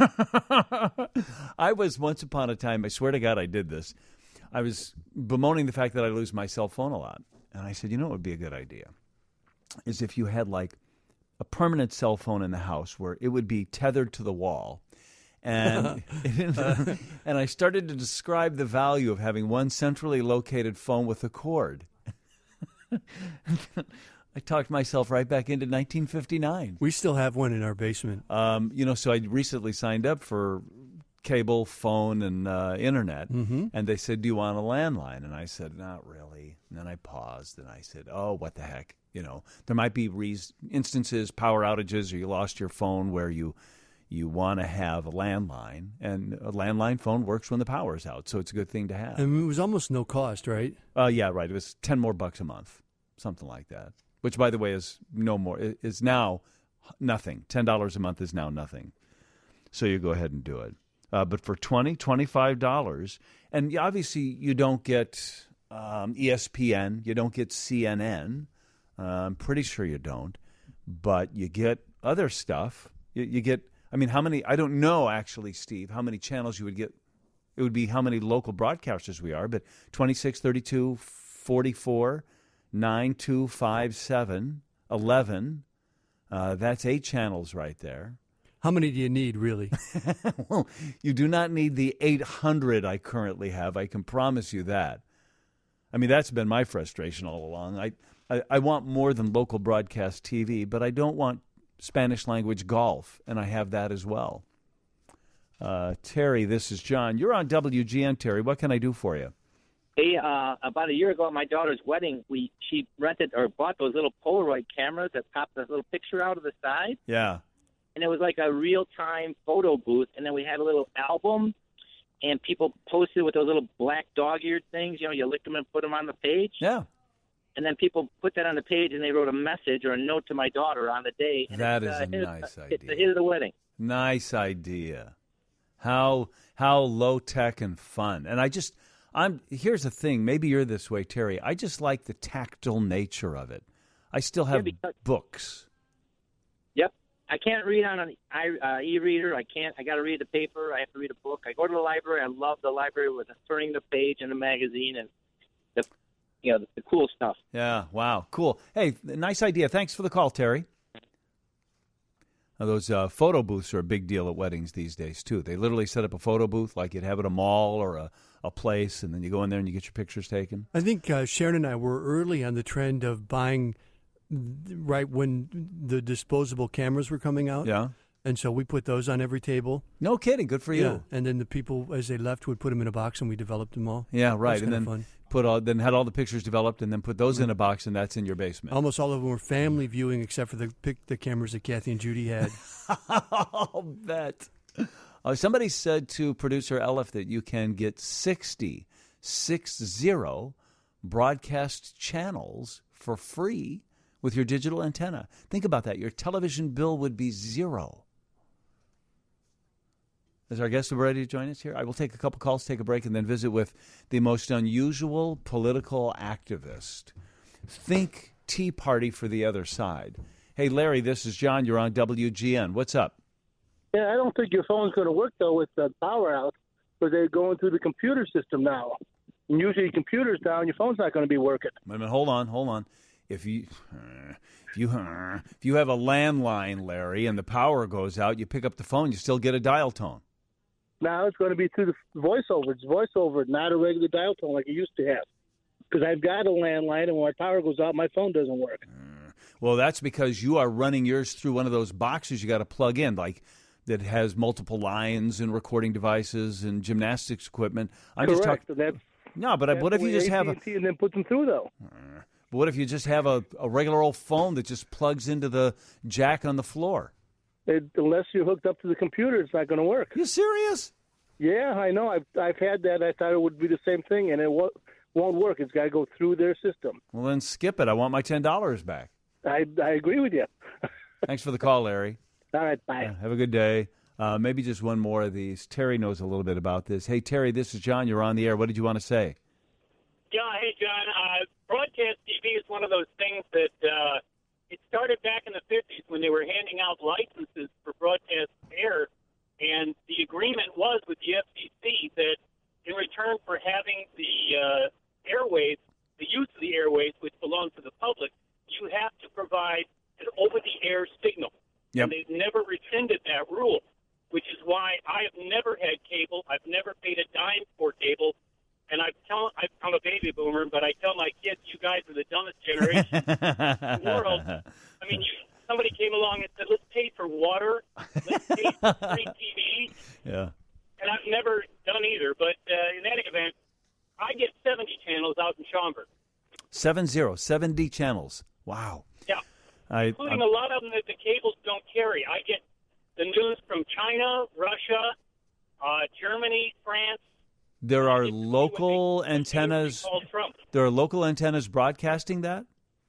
I was once upon a time, I swear to God I did this. I was bemoaning the fact that I lose my cell phone a lot. And I said, you know what would be a good idea? Is if you had like a permanent cell phone in the house where it would be tethered to the wall. And and I started to describe the value of having one centrally located phone with a cord. I talked myself right back into nineteen fifty-nine. We still have one in our basement. Um, you know, so I recently signed up for cable, phone, and uh, internet. Mm-hmm. And they said, do you want a landline? And I said, not really. And then I paused and I said, oh, what the heck? You know, there might be re- instances, power outages, or you lost your phone where you you want to have a landline. And a landline phone works when the power's out, so it's a good thing to have. And it was almost no cost, right? Uh, yeah, right. It was ten more bucks a month, something like that. Which, by the way, is no more. It- Is now nothing. ten dollars a month is now nothing. So you go ahead and do it. Uh, but for twenty dollars, twenty-five dollars, and obviously you don't get um, E S P N, you don't get C N N. Uh, I'm pretty sure you don't. But you get other stuff. You, you get, I mean, how many, I don't know actually, Steve, how many channels you would get. It would be how many local broadcasters we are, but twenty-six, thirty-two, forty-four, nine, two, five, seven, eleven. Uh, that's eight channels right there. How many do you need, really? Well, you do not need the eight hundred I currently have. I can promise you that. I mean, that's been my frustration all along. I, I, I want more than local broadcast T V, but I don't want Spanish language golf, and I have that as well. Uh, Terry, this is John. You're on W G N, Terry. What can I do for you? Hey, uh, about a year ago at my daughter's wedding, we she rented or bought those little Polaroid cameras that pop the little picture out of the side. Yeah. And it was like a real-time photo booth. And then we had a little album, and people posted with those little black dog-eared things. You know, you lick them and put them on the page. Yeah. And then people put that on the page, and they wrote a message or a note to my daughter on the day. And That it's, is uh, a his- nice uh, idea. It's the hit of the wedding. Nice idea. How how low tech and fun. And I just I'm here's the thing, maybe you're this way, Terry. I just like the tactile nature of it. I still have Yeah, because- books. Yep. I can't read on an i- uh, e-reader. I can't. I got to read the paper. I have to read a book. I go to the library. I love the library with turning the page in the magazine and the, you know, the, the cool stuff. Yeah, wow, cool. Hey, nice idea. Thanks for the call, Terry. Now, those uh, photo booths are a big deal at weddings these days, too. They literally set up a photo booth like you'd have at a mall or a, a place, and then you go in there and you get your pictures taken. I think uh, Sharon and I were early on the trend of buying right when the disposable cameras were coming out. Yeah. And so we put those on every table. No kidding. Good for you. Yeah. And then the people, as they left, would put them in a box, and we developed them all. Yeah, That was right. And kinda then fun. put all, then had all the pictures developed, and then put those in a box, and that's in your basement. Almost all of them were family viewing, except for the pic, the cameras that Kathy and Judy had. I'll bet. Uh, somebody said to producer Elif that you can get sixty, six zero broadcast channels for free with your digital antenna. Think about that. Your television bill would be zero. Is our guest ready to join us here? I will take a couple calls, take a break, and then visit with the most unusual political activist. Think Tea Party for the other side. Hey, Larry, this is John. You're on W G N. What's up? Yeah, I don't think your phone's going to work, though, with the power out, because they're going through the computer system now. And usually your computer's down, your phone's not going to be working. Wait a minute. Hold on. Hold on. If you... If you, if you have a landline, Larry, and the power goes out, you pick up the phone, you still get a dial tone. Now it's going to be through the voiceover. It's voiceover, not a regular dial tone like it used to have. Because I've got a landline, and when my power goes out, my phone doesn't work. Uh, well, that's because you are running yours through one of those boxes you got to plug in, like that has multiple lines and recording devices and gymnastics equipment. I'm Correct. just talking. That's, no, but that's what if you just have a? A T and T and then put them through though. Uh, but what if you just have a, a regular old phone that just plugs into the jack on the floor? It, unless you're hooked up to the computer, it's not going to work. You serious? Yeah, I know. I've I've had that. I thought it would be the same thing, and it won't, won't work. It's got to go through their system. Well, then skip it. I want my ten dollars back. I I agree with you. Thanks for the call, Larry. All right, bye. Uh, have a good day. Uh, maybe just one more of these. Terry knows a little bit about this. Hey, Terry, this is John. You're on the air. What did you want to say? Yeah, hey, John. Uh, broadcast T V is one of those things that uh, it started back in the fifties when they were handing out licenses for broadcast air. And the agreement was with the F C C that in return for having the uh, airwaves, the use of the airwaves, which belong to the public, you have to provide an over-the-air signal. Yep. And they've never rescinded that rule, which is why I have never had cable. I've never paid a dime for cable. And I tell, I'm a baby boomer, but I tell my kids, you guys are the dumbest generation in the world. I mean, you, somebody came along and said, let's pay for water, let's pay for free T V. Yeah. And I've never done either. But uh, in any event, I get seventy channels out in Schaumburg. Seven zero, seventy channels. Wow. Yeah. I, Including I'm, a lot of them that the cables don't carry. I get the news from China, Russia, uh, Germany, France. There are local antennas. There are local antennas broadcasting that?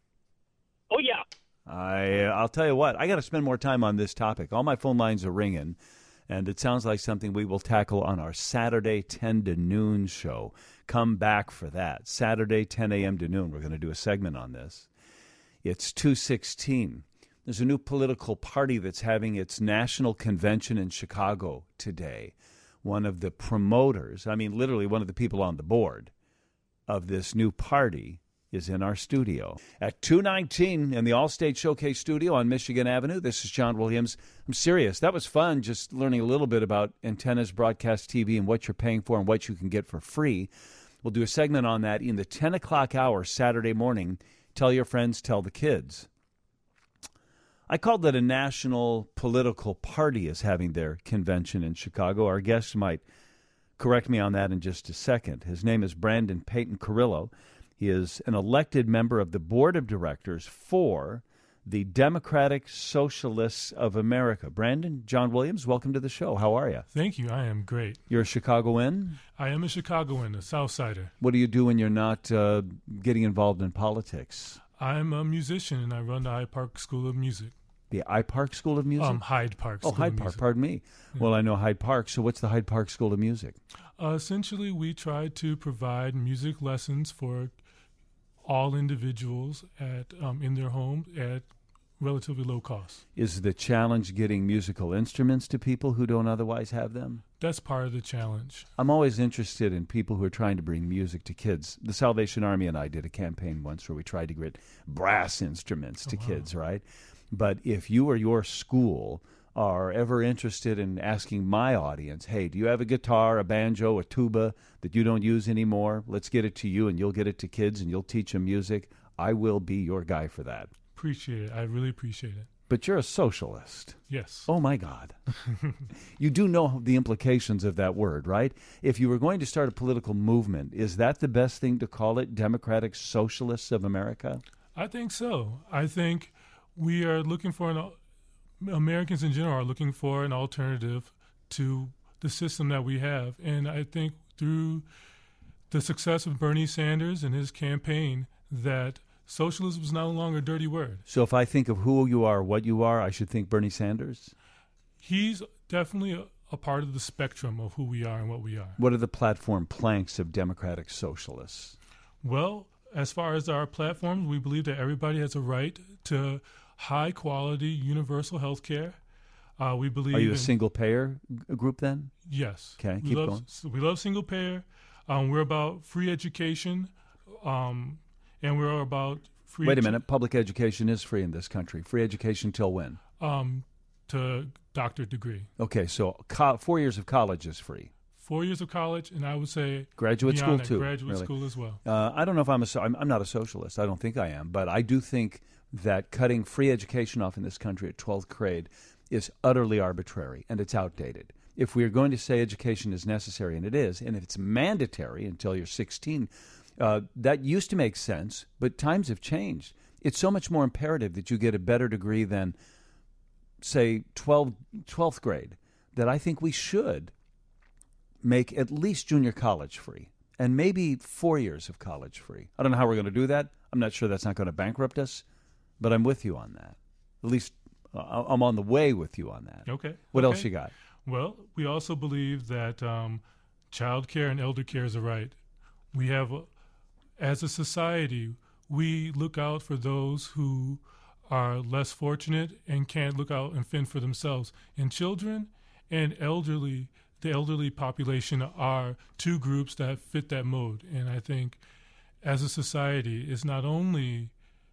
Oh, yeah. I, I'll tell you what, I got to spend more time on this topic. All my phone lines are ringing, and it sounds like something we will tackle on our Saturday ten to noon show. Come back for that. Saturday, ten a.m. to noon. We're going to do a segment on this. It's two sixteen. There's a new political party that's having its national convention in Chicago today. One of the promoters, I mean, literally one of the people on the board of this new party is in our studio. At two nineteen in the Allstate Showcase studio on Michigan Avenue, this is John Williams. I'm serious. That was fun, just learning a little bit about antennas, broadcast T V, and what you're paying for and what you can get for free. We'll do a segment on that in the ten o'clock hour Saturday morning. Tell your friends, tell the kids. I called that a national political party is having their convention in Chicago. Our guest might correct me on that in just a second. His name is Brandon Peyton Carrillo. He is an elected member of the board of directors for the Democratic Socialists of America. Brandon, John Williams, welcome to the show. How are you? Thank you. I am great. You're a Chicagoan? I am a Chicagoan, a South Sider. What do you do when you're not uh, getting involved in politics? I'm a musician, and I run the Hyde Park School of Music. The I Park School of Music? Um, Hyde Park School Oh, Hyde of Park, Music. pardon me. Yeah. Well, I know Hyde Park, so what's the Hyde Park School of Music? Uh, essentially, we try to provide music lessons for all individuals at um, in their home at relatively low cost. Is the challenge getting musical instruments to people who don't otherwise have them? That's part of the challenge. I'm always interested in people who are trying to bring music to kids. The Salvation Army and I did a campaign once where we tried to get brass instruments to Oh, wow. kids, right? But if you or your school are ever interested in asking my audience, hey, do you have a guitar, a banjo, a tuba that you don't use anymore? Let's get it to you and you'll get it to kids and you'll teach them music. I will be your guy for that. Appreciate it. I really appreciate it. But you're a socialist. Yes. Oh, my God. You do know the implications of that word, right? If you were going to start a political movement, is that the best thing to call it, Democratic Socialists of America? I think so. I think we are looking for an Americans in general are looking for an alternative to the system that we have. And I think through the success of Bernie Sanders and his campaign that socialism is no longer a dirty word. So if I think of who you are, what you are, I should think Bernie Sanders? He's definitely a, a part of the spectrum of who we are and what we are. What are the platform planks of democratic socialists? Well, as far as our platforms, we believe that everybody has a right to high-quality universal health care. Uh, we believe. Are you a in, single-payer g- group then? Yes. Okay, we keep love, going. We love single-payer. Um, we're about free education, um, and we're about free. Wait a minute. Public education is free in this country. Free education till when? Um, to doctorate degree. Okay, so co- four years of college is free. Four years of college, and I would say graduate school that, too. Graduate really. school as well. Uh, I don't know if I'm a. I'm, I'm not a socialist. I don't think I am, but I do think that cutting free education off in this country at twelfth grade is utterly arbitrary and it's outdated. If we are going to say education is necessary, and it is, and if it's mandatory until you're sixteen, uh, that used to make sense, but times have changed. It's so much more imperative that you get a better degree than, say, twelfth grade, that I think we should make at least junior college free and maybe four years of college free. I don't know how we're going to do that. I'm not sure that's not going to bankrupt us, but I'm with you on that. At least uh, I'm on the way with you on that. Okay. What okay. else you got? Well, we also believe that um, child care and elder care is a right. We have, a, as a society, we look out for those who are less fortunate and can't look out and fend for themselves. And children and elderly, the elderly population are two groups that fit that mode. And I think as a society, it's not only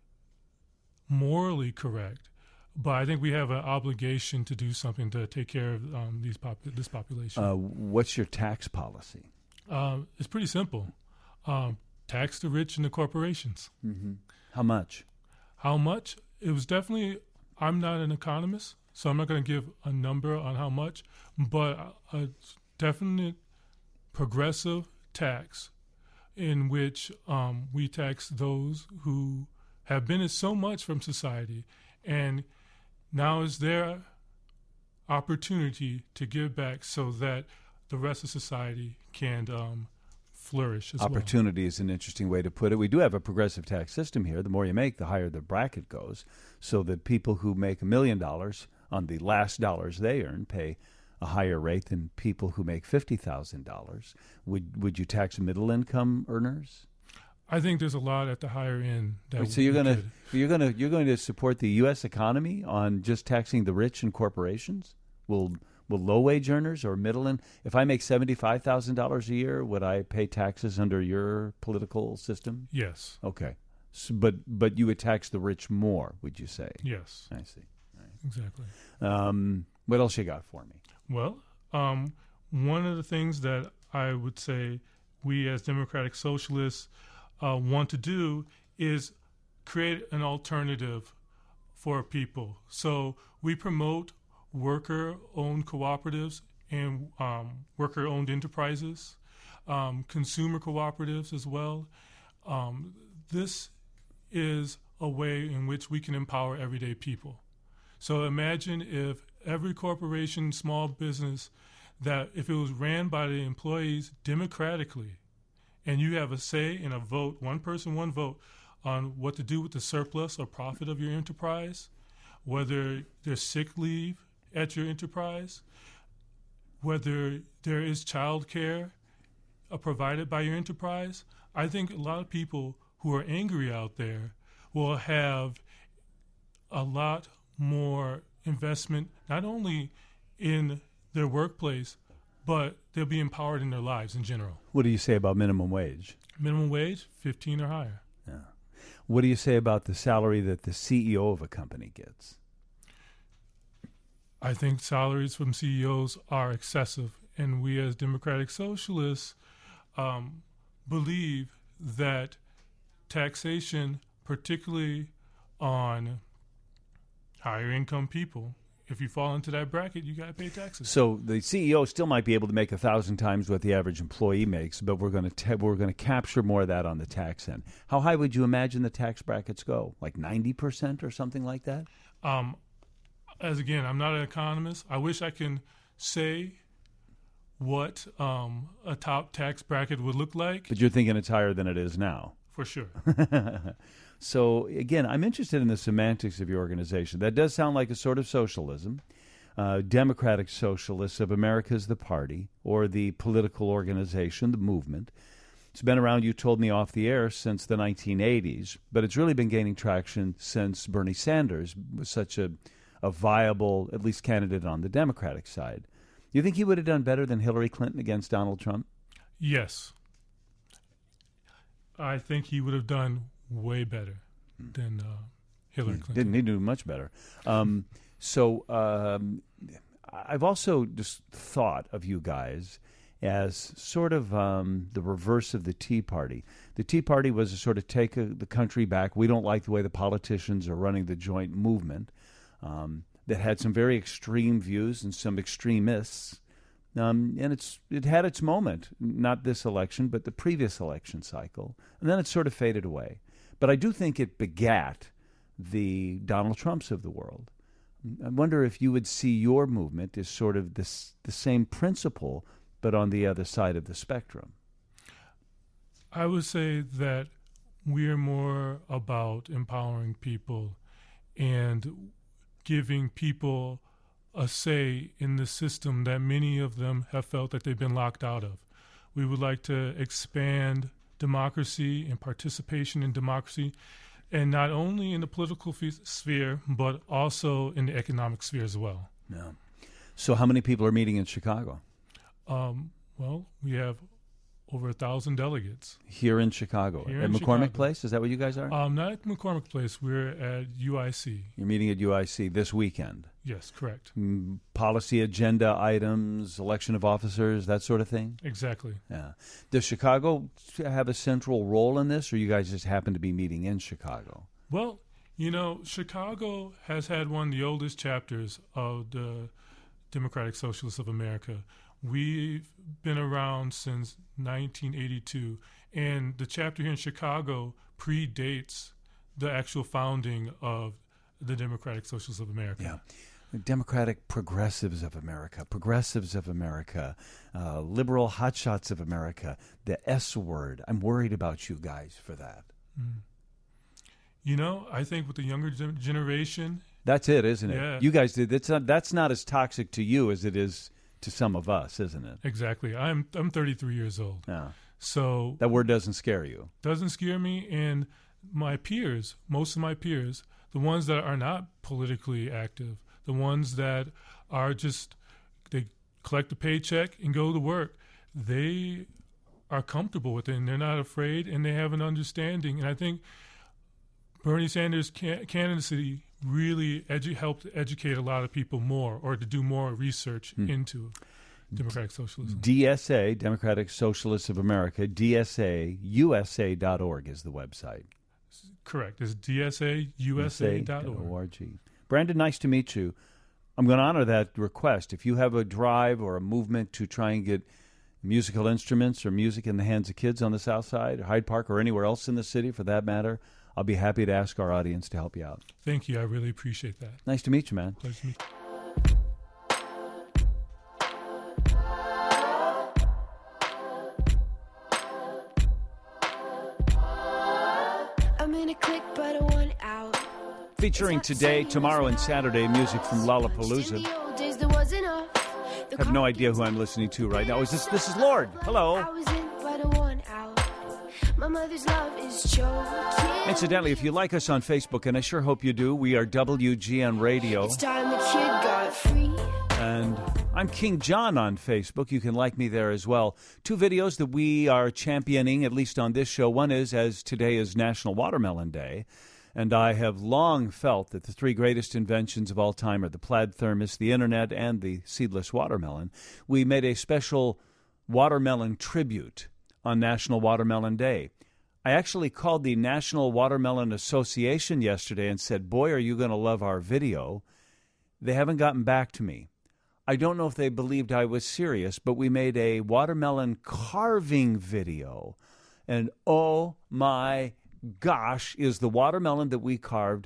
morally correct, but I think we have an obligation to do something to take care of um, these pop- this population. Uh, what's your tax policy? Uh, it's pretty simple. Um, tax the rich and the corporations. Mm-hmm. How much? How much? It was definitely, I'm not an economist, so I'm not going to give a number on how much, but a, a definite progressive tax in which um, we tax those who have benefited so much from society, and now is their opportunity to give back so that the rest of society can um, flourish as Opportunity well. is an interesting way to put it. We do have a progressive tax system here. The more you make, the higher the bracket goes, so that people who make a million dollars on the last dollars they earn pay a higher rate than people who make fifty thousand dollars. Would would you tax middle income earners? I think there's a lot at the higher end. That Wait, so you're gonna you're gonna you're going to support the U S economy on just taxing the rich and corporations? Will will low wage earners or middle end? If I make seventy five thousand dollars a year, would I pay taxes under your political system? Yes. Okay, so, but but you would tax the rich more, would you say? Yes. I see. All right. Exactly. Um, what else you got for me? Well, um, one of the things that I would say we as democratic socialists uh, want to do is create an alternative for people. So we promote worker-owned cooperatives and um, worker-owned enterprises, um, consumer cooperatives as well. Um, this is a way in which we can empower everyday people. So imagine if every corporation, small business, that if it was ran by the employees democratically, and you have a say and a vote, one person, one vote, on what to do with the surplus or profit of your enterprise, whether there's sick leave at your enterprise, whether there is child care uh, provided by your enterprise, I think a lot of people who are angry out there will have a lot more investment, not only in their workplace, but they'll be empowered in their lives in general. What do you say about minimum wage? Minimum wage, fifteen or higher. Yeah. What do you say about the salary that the C E O of a company gets? I think salaries from C E Os are excessive, and we as democratic socialists um, believe that taxation, particularly on higher income people, if you fall into that bracket, you got to pay taxes. So the C E O still might be able to make a thousand times what the average employee makes, but we're going to te- we're going to capture more of that on the tax end. How high would you imagine the tax brackets go? Like ninety percent or something like that? Um, as again, I'm not an economist. I wish I can say what um, a top tax bracket would look like. But you're thinking it's higher than it is now. For sure. So, again, I'm interested in the semantics of your organization. That does sound like a sort of socialism. Uh, Democratic Socialists of America is the party or the political organization, the movement. It's been around, you told me off the air, since the nineteen eighties, but it's really been gaining traction since Bernie Sanders was such a, a viable, at least, candidate on the Democratic side. You think he would have done better than Hillary Clinton against Donald Trump? Yes. I think he would have done way better than uh, Hillary Clinton. Didn't he do much better? Um, so um, I've also just thought of you guys as sort of um, the reverse of the Tea Party. The Tea Party was to sort of take a, the country back. We don't like the way the politicians are running the joint movement. Um, that had some very extreme views and some extremists. Um, and it's it had its moment, not this election, but the previous election cycle. And then it sort of faded away. But I do think it begat the Donald Trumps of the world. I wonder if you would see your movement as sort of this, the same principle, but on the other side of the spectrum. I would say that we're more about empowering people and giving people a say in the system that many of them have felt that they've been locked out of. We would like to expand democracy and participation in democracy, and not only in the political f- sphere, but also in the economic sphere as well. Yeah. So how many people are meeting in Chicago? Um, well, we have over a thousand delegates. Here in Chicago? Here at in McCormick Chicago. Place? Is that what you guys are? Um, not at McCormick Place. We're at U I C. You're meeting at U I C this weekend? Yes, correct. Mm, policy agenda items, election of officers, that sort of thing? Exactly. Yeah. Does Chicago have a central role in this, or you guys just happen to be meeting in Chicago? Well, you know, Chicago has had one of the oldest chapters of the Democratic Socialists of America. We've been around since nineteen eighty-two, and the chapter here in Chicago predates the actual founding of the Democratic Socialists of America. Yeah. The Democratic Progressives of America, Progressives of America, uh, Liberal Hotshots of America, the S word. I'm worried about you guys for that. Mm. You know, I think with the younger gen- generation... That's it, isn't it? Yeah. You guys did. That's not, that's not as toxic to you as it is to some of us, isn't it? Exactly. I'm I'm thirty-three years old. Yeah. So that word doesn't scare you. Doesn't scare me, and my peers, most of my peers, the ones that are not politically active, the ones that are just they collect a paycheck and go to work, they are comfortable with it, and they're not afraid, and they have an understanding. And I think Bernie Sanders' can- candidacy really edu- helped educate a lot of people more, or to do more research hmm. into Democratic Socialism. D S A, Democratic Socialists of America, D S A U S A dot org is the website. Correct. It's D S A U S A dot org. Brandon, nice to meet you. I'm going to honor that request. If you have a drive or a movement to try and get musical instruments or music in the hands of kids on the South Side, or Hyde Park, or anywhere else in the city for that matter, I'll be happy to ask our audience to help you out. Thank you. I really appreciate that. Nice to meet you, man. Pleasure to meet you. Featuring today, tomorrow, and Saturday, music from Lollapalooza. I have no idea who I'm listening to right now. Is this this is Lord? Hello. Incidentally, if you like us on Facebook, and I sure hope you do, we are W G N Radio. It's time the kid got free. And I'm King John on Facebook. You can like me there as well. Two videos that we are championing, at least on this show. One is, as today is National Watermelon Day, and I have long felt that the three greatest inventions of all time are the plaid thermos, the internet, and the seedless watermelon. We made a special watermelon tribute on National Watermelon Day. I actually called the National Watermelon Association yesterday and said, boy, are you going to love our video. They haven't gotten back to me. I don't know if they believed I was serious, but we made a watermelon carving video. And oh my gosh, is the watermelon that we carved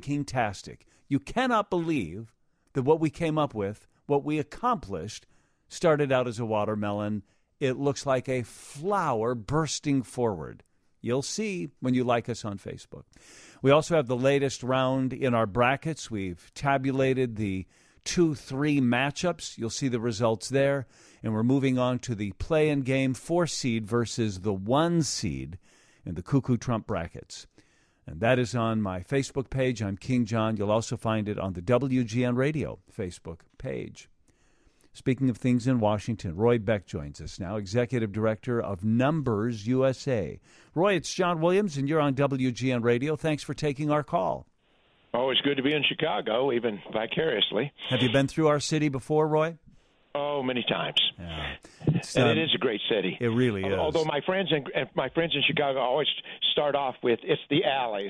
fan-freaking-tastic. You cannot believe that what we came up with, what we accomplished, started out as a watermelon. It looks like a flower bursting forward. You'll see when you like us on Facebook. We also have the latest round in our brackets. We've tabulated the two three matchups. You'll see the results there. And we're moving on to the play-in game, four seed versus the one seed in the Cuckoo Trump brackets. And that is on my Facebook page. I'm King John. You'll also find it on the W G N Radio Facebook page. Speaking of things in Washington, Roy Beck joins us now, Executive Director of Numbers U S A. Roy, it's John Williams, and you're on W G N Radio. Thanks for taking our call. Always good to be in Chicago, even vicariously. Have you been through our city before, Roy? Oh, many times. Yeah. And um, it is a great city. It really is. Although my friends in my friends in Chicago always start off with "it's the alleys."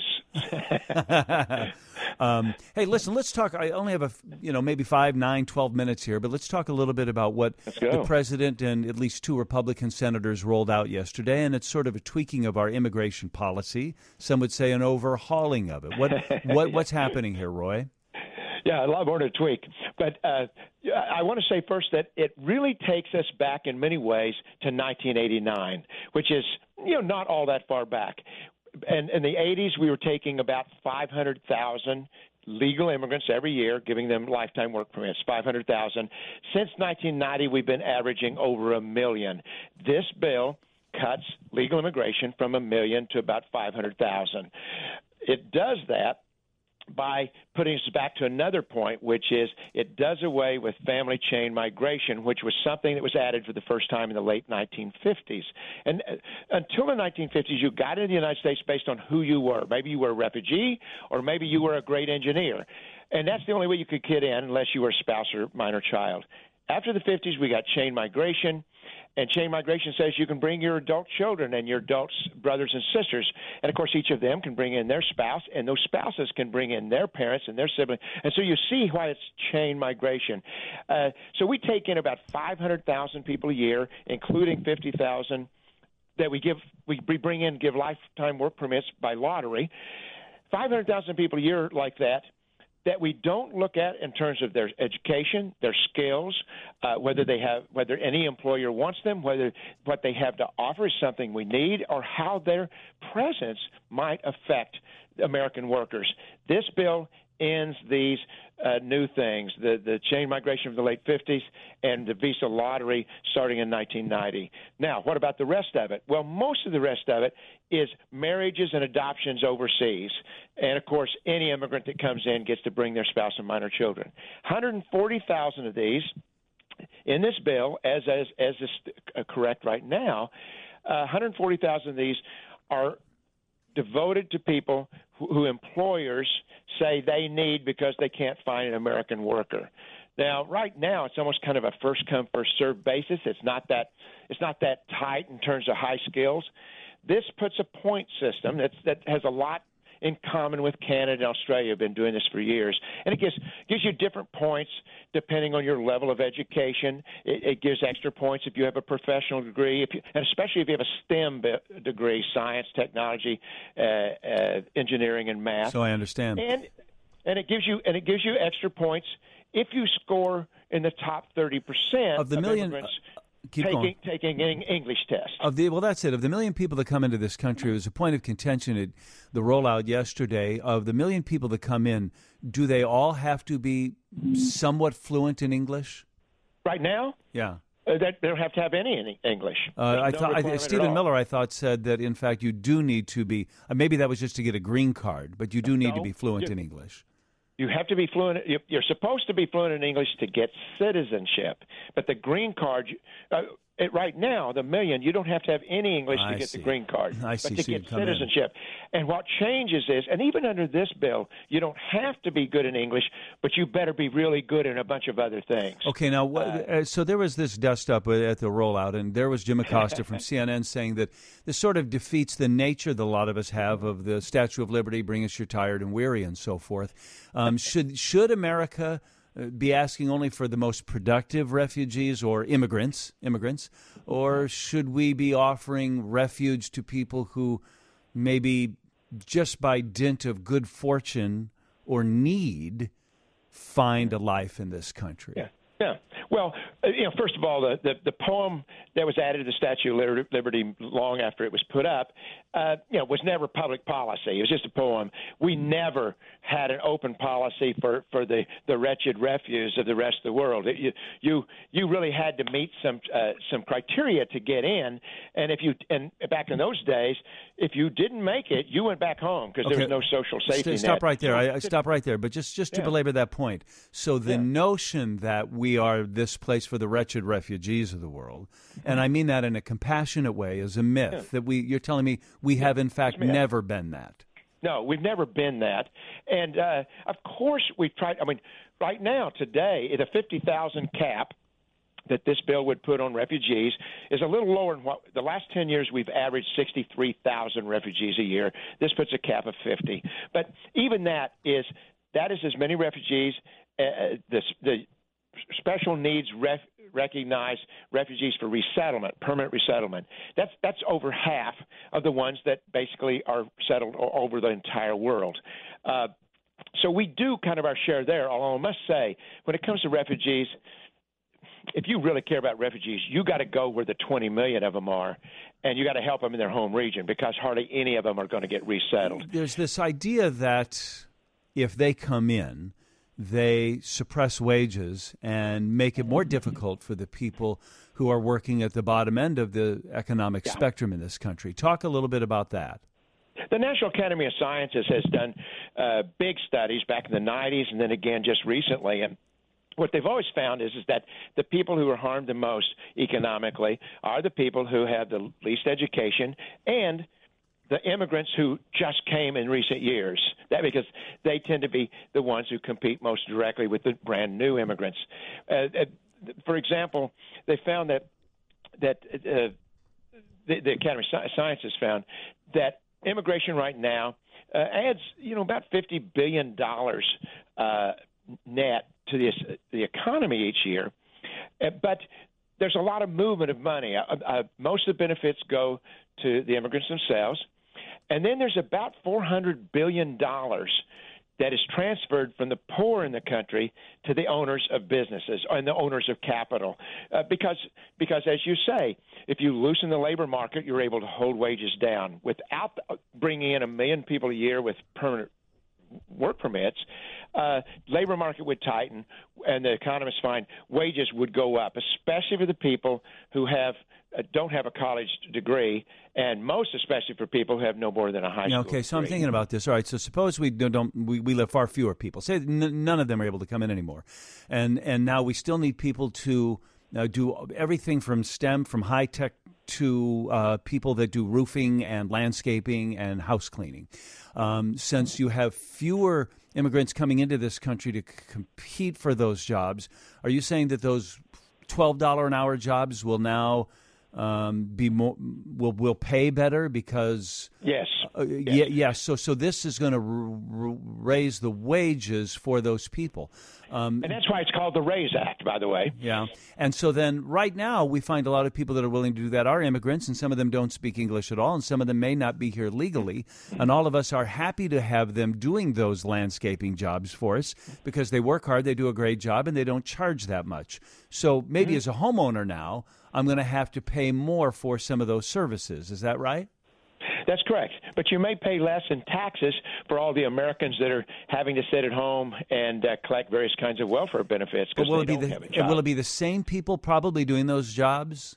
um, hey, listen. Let's talk. I only have a you know maybe five, nine, twelve minutes here, but let's talk a little bit about what the president and at least two Republican senators rolled out yesterday, and it's sort of a tweaking of our immigration policy. Some would say an overhauling of it. What what what's happening here, Roy? Yeah, a lot more to tweak. But uh, I want to say first that it really takes us back in many ways to nineteen eighty-nine, which is, you know, not all that far back. And in the eighties, we were taking about five hundred thousand legal immigrants every year, giving them lifetime work permits, five hundred thousand. Since nineteen ninety, we've been averaging over a million. This bill cuts legal immigration from a million to about five hundred thousand. It does that by putting us back to another point, which is it does away with family chain migration, which was something that was added for the first time in the late nineteen fifties. And uh, until the nineteen fifties, you got into the United States based on who you were. Maybe you were a refugee, or maybe you were a great engineer. And that's the only way you could get in unless you were a spouse or minor child. After the fifties, we got chain migration. And chain migration says you can bring your adult children and your adult brothers and sisters. And, of course, each of them can bring in their spouse, and those spouses can bring in their parents and their siblings. And so you see why it's chain migration. Uh, so we take in about five hundred thousand people a year, including fifty thousand that we give we bring in, give lifetime work permits by lottery. five hundred thousand people a year like that. That we don't look at in terms of their education, their skills, uh, whether they have, whether any employer wants them, whether what they have to offer is something we need, or how their presence might affect American workers. This bill ends these uh, new things, the, the chain migration of the late fifties and the visa lottery starting in nineteen ninety. Now, what about the rest of it? Well, most of the rest of it is marriages and adoptions overseas. And, of course, any immigrant that comes in gets to bring their spouse and minor children. one hundred forty thousand of these in this bill, as, as, as is correct right now, uh, one hundred forty thousand of these are devoted to people who, who employers say they need because they can't find an American worker. Now, right now, it's almost kind of a first-come, first-served basis. It's not that it's not that tight in terms of high skills. This puts a point system that's, that has a lot in common with Canada and Australia. Have been doing this for years, and it gives gives you different points depending on your level of education. It, it gives extra points if you have a professional degree, if you, and especially if you have a STEM be- degree: science, technology, uh, uh, engineering, and math. So I understand. And and it gives you and it gives you extra points if you score in the top thirty percent of the of million. immigrants Keep taking, going. taking an English test. Of the well, that's it. Of the million people that come into this country, it was a point of contention at the rollout yesterday. Of the million people that come in, do they all have to be somewhat fluent in English? Right now? Yeah. Uh, they don't have to have any in English. Uh, I no thought I, requirement Stephen at all. Miller, I thought, said that in fact you do need to be. Uh, maybe that was just to get a green card, but you do need No, to be fluent you- in English. You have to be fluent. you- You're supposed to be fluent in English to get citizenship, but the green card. Uh, it, right now, the million, you don't have to have any English I to get see. the green card, I see. but to So you get come in. citizenship. And what changes is, and even under this bill, you don't have to be good in English, but you better be really good in a bunch of other things. Okay, now, what, uh, so there was this dust up at the rollout, and there was Jim Acosta from C N N saying that this sort of defeats the nature that a lot of us have of the Statue of Liberty, bring us you're tired and weary, and so forth. Um, should should America uh, be asking only for the most productive refugees or immigrants, immigrants, or should we be offering refuge to people who maybe just by dint of good fortune or need find a life in this country? Yeah. Yeah. Well, you know, first of all, the, the, the poem that was added to the Statue of Liberty long after it was put up, uh, you know, was never public policy. It was just a poem. We never had an open policy for, for the, the wretched refuse of the rest of the world. It, you, you you really had to meet some uh, some criteria to get in, and if you and back in those days, if you didn't make it, you went back home because Okay. there was no social safety St- net. Stop right there. I, I stop right there. But just, just to Yeah. belabor that point, so the Yeah. notion that we are this place for the wretched refugees of the world, and I mean that in a compassionate way, is a myth. Yeah. That we, you're telling me we have in fact Yes, ma'am. never been that. No, we've never been that. And, uh, of course, we've tried. I mean, right now, today, at a fifty thousand cap that this bill would put on refugees is a little lower than what the last ten years we've averaged sixty-three thousand refugees a year. This puts a cap of fifty. But even that is that is as many refugees, uh, the, the special needs ref, recognized refugees for resettlement, permanent resettlement. That's that's over half of the ones that basically are settled o- over the entire world. Uh, so we do kind of our share there, although I must say, when it comes to refugees, if you really care about refugees, you got to go where the twenty million of them are, and you got to help them in their home region because hardly any of them are going to get resettled. There's this idea that if they come in, they suppress wages and make it more difficult for the people who are working at the bottom end of the economic Yeah. spectrum in this country. Talk a little bit about that. The National Academy of Sciences has done uh, big studies back in the nineties and then again just recently, and what they've always found is, is that the people who are harmed the most economically are the people who have the least education and the immigrants who just came in recent years. That because they tend to be the ones who compete most directly with the brand new immigrants. Uh, uh, for example, they found that that uh, the, the Academy of Sciences found that immigration right now uh, adds, you know, about fifty billion dollars uh, net to the the economy each year, uh, but there's a lot of movement of money. Uh, uh, most of the benefits go to the immigrants themselves, and then there's about four hundred billion dollars that is transferred from the poor in the country to the owners of businesses and the owners of capital. Uh, because, because as you say, if you loosen the labor market, you're able to hold wages down. Without bringing in a million people a year with permanent work permits, uh, labor market would tighten, and the economists find wages would go up, especially for the people who have uh, don't have a college degree, and most especially for people who have no more than a high Yeah, school okay, so I'm degree. thinking about this. All right, so suppose we don't, don't we, we live far fewer people. Say n- none of them are able to come in anymore, and and now we still need people to uh, do everything from STEM, from high tech to uh, people that do roofing and landscaping and house cleaning. Um, since you have fewer immigrants coming into this country to c- compete for those jobs, are you saying that those twelve dollars an hour jobs will now um, be more will will pay better because Yes. uh, yes. Yeah, yeah. So so this is going to r- r- raise the wages for those people. Um, And that's why it's called the RAISE Act, by the way. yeah. And so then right now we find a lot of people that are willing to do that are immigrants, and some of them don't speak English at all, and some of them may not be here legally. And all of us are happy to have them doing those landscaping jobs for us because they work hard, they do a great job, and they don't charge that much. So maybe Mm-hmm. as a homeowner now, I'm going to have to pay more for some of those services. Is that right? That's correct. But you may pay less in taxes for all the Americans that are having to sit at home and uh, collect various kinds of welfare benefits But because will they it be don't the have a and job. will it be the same people probably doing those jobs?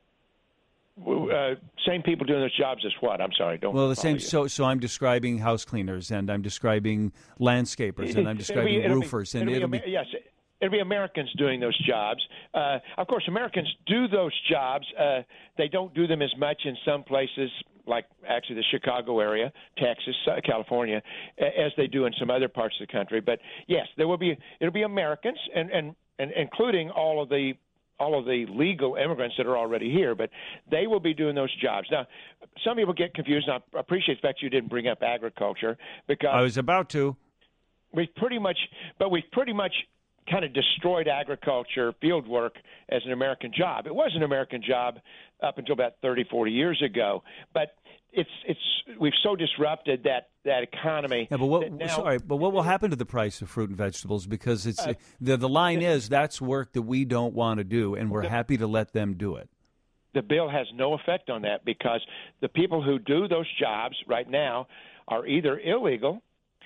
Uh, same people doing those jobs as what? I'm sorry, don't. Well, the follow same. you. So, so I'm describing house cleaners, and I'm describing landscapers, and I'm It'll be- describing it'll be- roofers, and it'll it'll be, be. Amer- yes. It'll be Americans doing those jobs. Uh, of course, Americans do those jobs. Uh, they don't do them as much in some places, like actually the Chicago area, Texas, uh, California, a- as they do in some other parts of the country. But yes, there will be. It'll be Americans, and and, and including all of the all of the legal immigrants that are already here, but they will be doing those jobs. Now, some people get confused, and I appreciate the fact you didn't bring up agriculture because I was about to. we pretty much, but we pretty much kind of destroyed agriculture, field work as an American job. It was an American job up until about thirty, forty years ago, but it's it's we've so disrupted that, that economy. Yeah, but what? Now, sorry, but what will happen to the price of fruit and vegetables? Because it's uh, the the line is that's work that we don't want to do, and we're the, happy to let them do it. The bill has no effect on that because the people who do those jobs right now are either illegal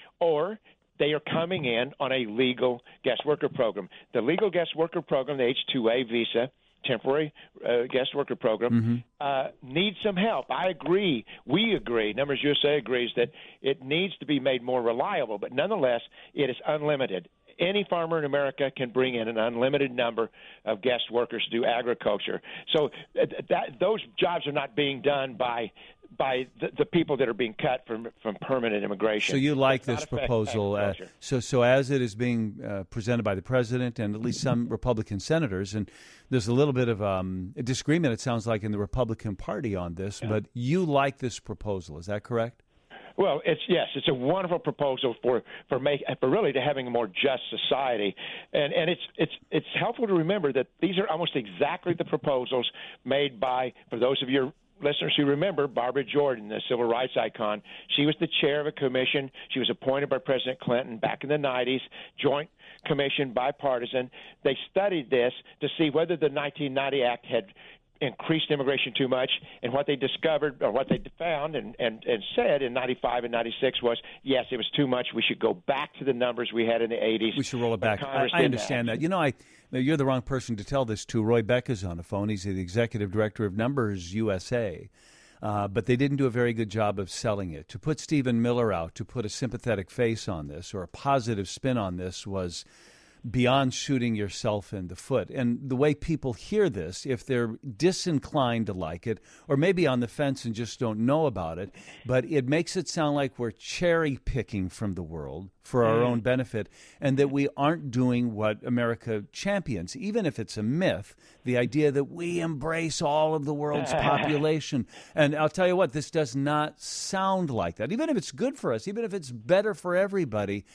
or they are coming in on a legal guest worker program. The legal guest worker program, the H two A visa, temporary uh, guest worker program, mm-hmm. uh, needs some help. I agree. We agree. Numbers U S A agrees that it needs to be made more reliable, but nonetheless, it is unlimited. Any farmer in America can bring in an unlimited number of guest workers to do agriculture. So that, that those jobs are not being done by by the, the people that are being cut from from permanent immigration. So you like That's this proposal? Uh, so so as it is being uh, presented by the president and at least some Republican senators, and there's a little bit of um, a disagreement, it sounds like, in the Republican Party on this. Yeah. But you like this proposal? Is that correct? Well, it's yes, it's a wonderful proposal for for make for really to having a more just society, and and it's it's it's helpful to remember that these are almost exactly the proposals made by, for those of your listeners who remember, Barbara Jordan, the civil rights icon. She was the chair of a commission. She was appointed by President Clinton back in the nineties, joint commission, bipartisan. They studied this to see whether the nineteen ninety Act had increased immigration too much, and what they discovered or what they found and, and, and said in ninety-five and ninety-six was, yes, it was too much. We should go back to the numbers we had in the eighties. We should roll it back. I, I understand that. You know, I you're the wrong person to tell this to. Roy Beck is on the phone. He's the executive director of Numbers U S A. Uh, but they didn't do a very good job of selling it. To put Stephen Miller out, to put a sympathetic face on this or a positive spin on this was beyond shooting yourself in the foot. And the way people hear this, if they're disinclined to like it, or maybe on the fence and just don't know about it, but it makes it sound like we're cherry picking from the world for our mm. own benefit, and that we aren't doing what America champions, even if it's a myth, the idea that we embrace all of the world's population. And I'll tell you what, this does not sound like that. Even if it's good for us, even if it's better for everybody,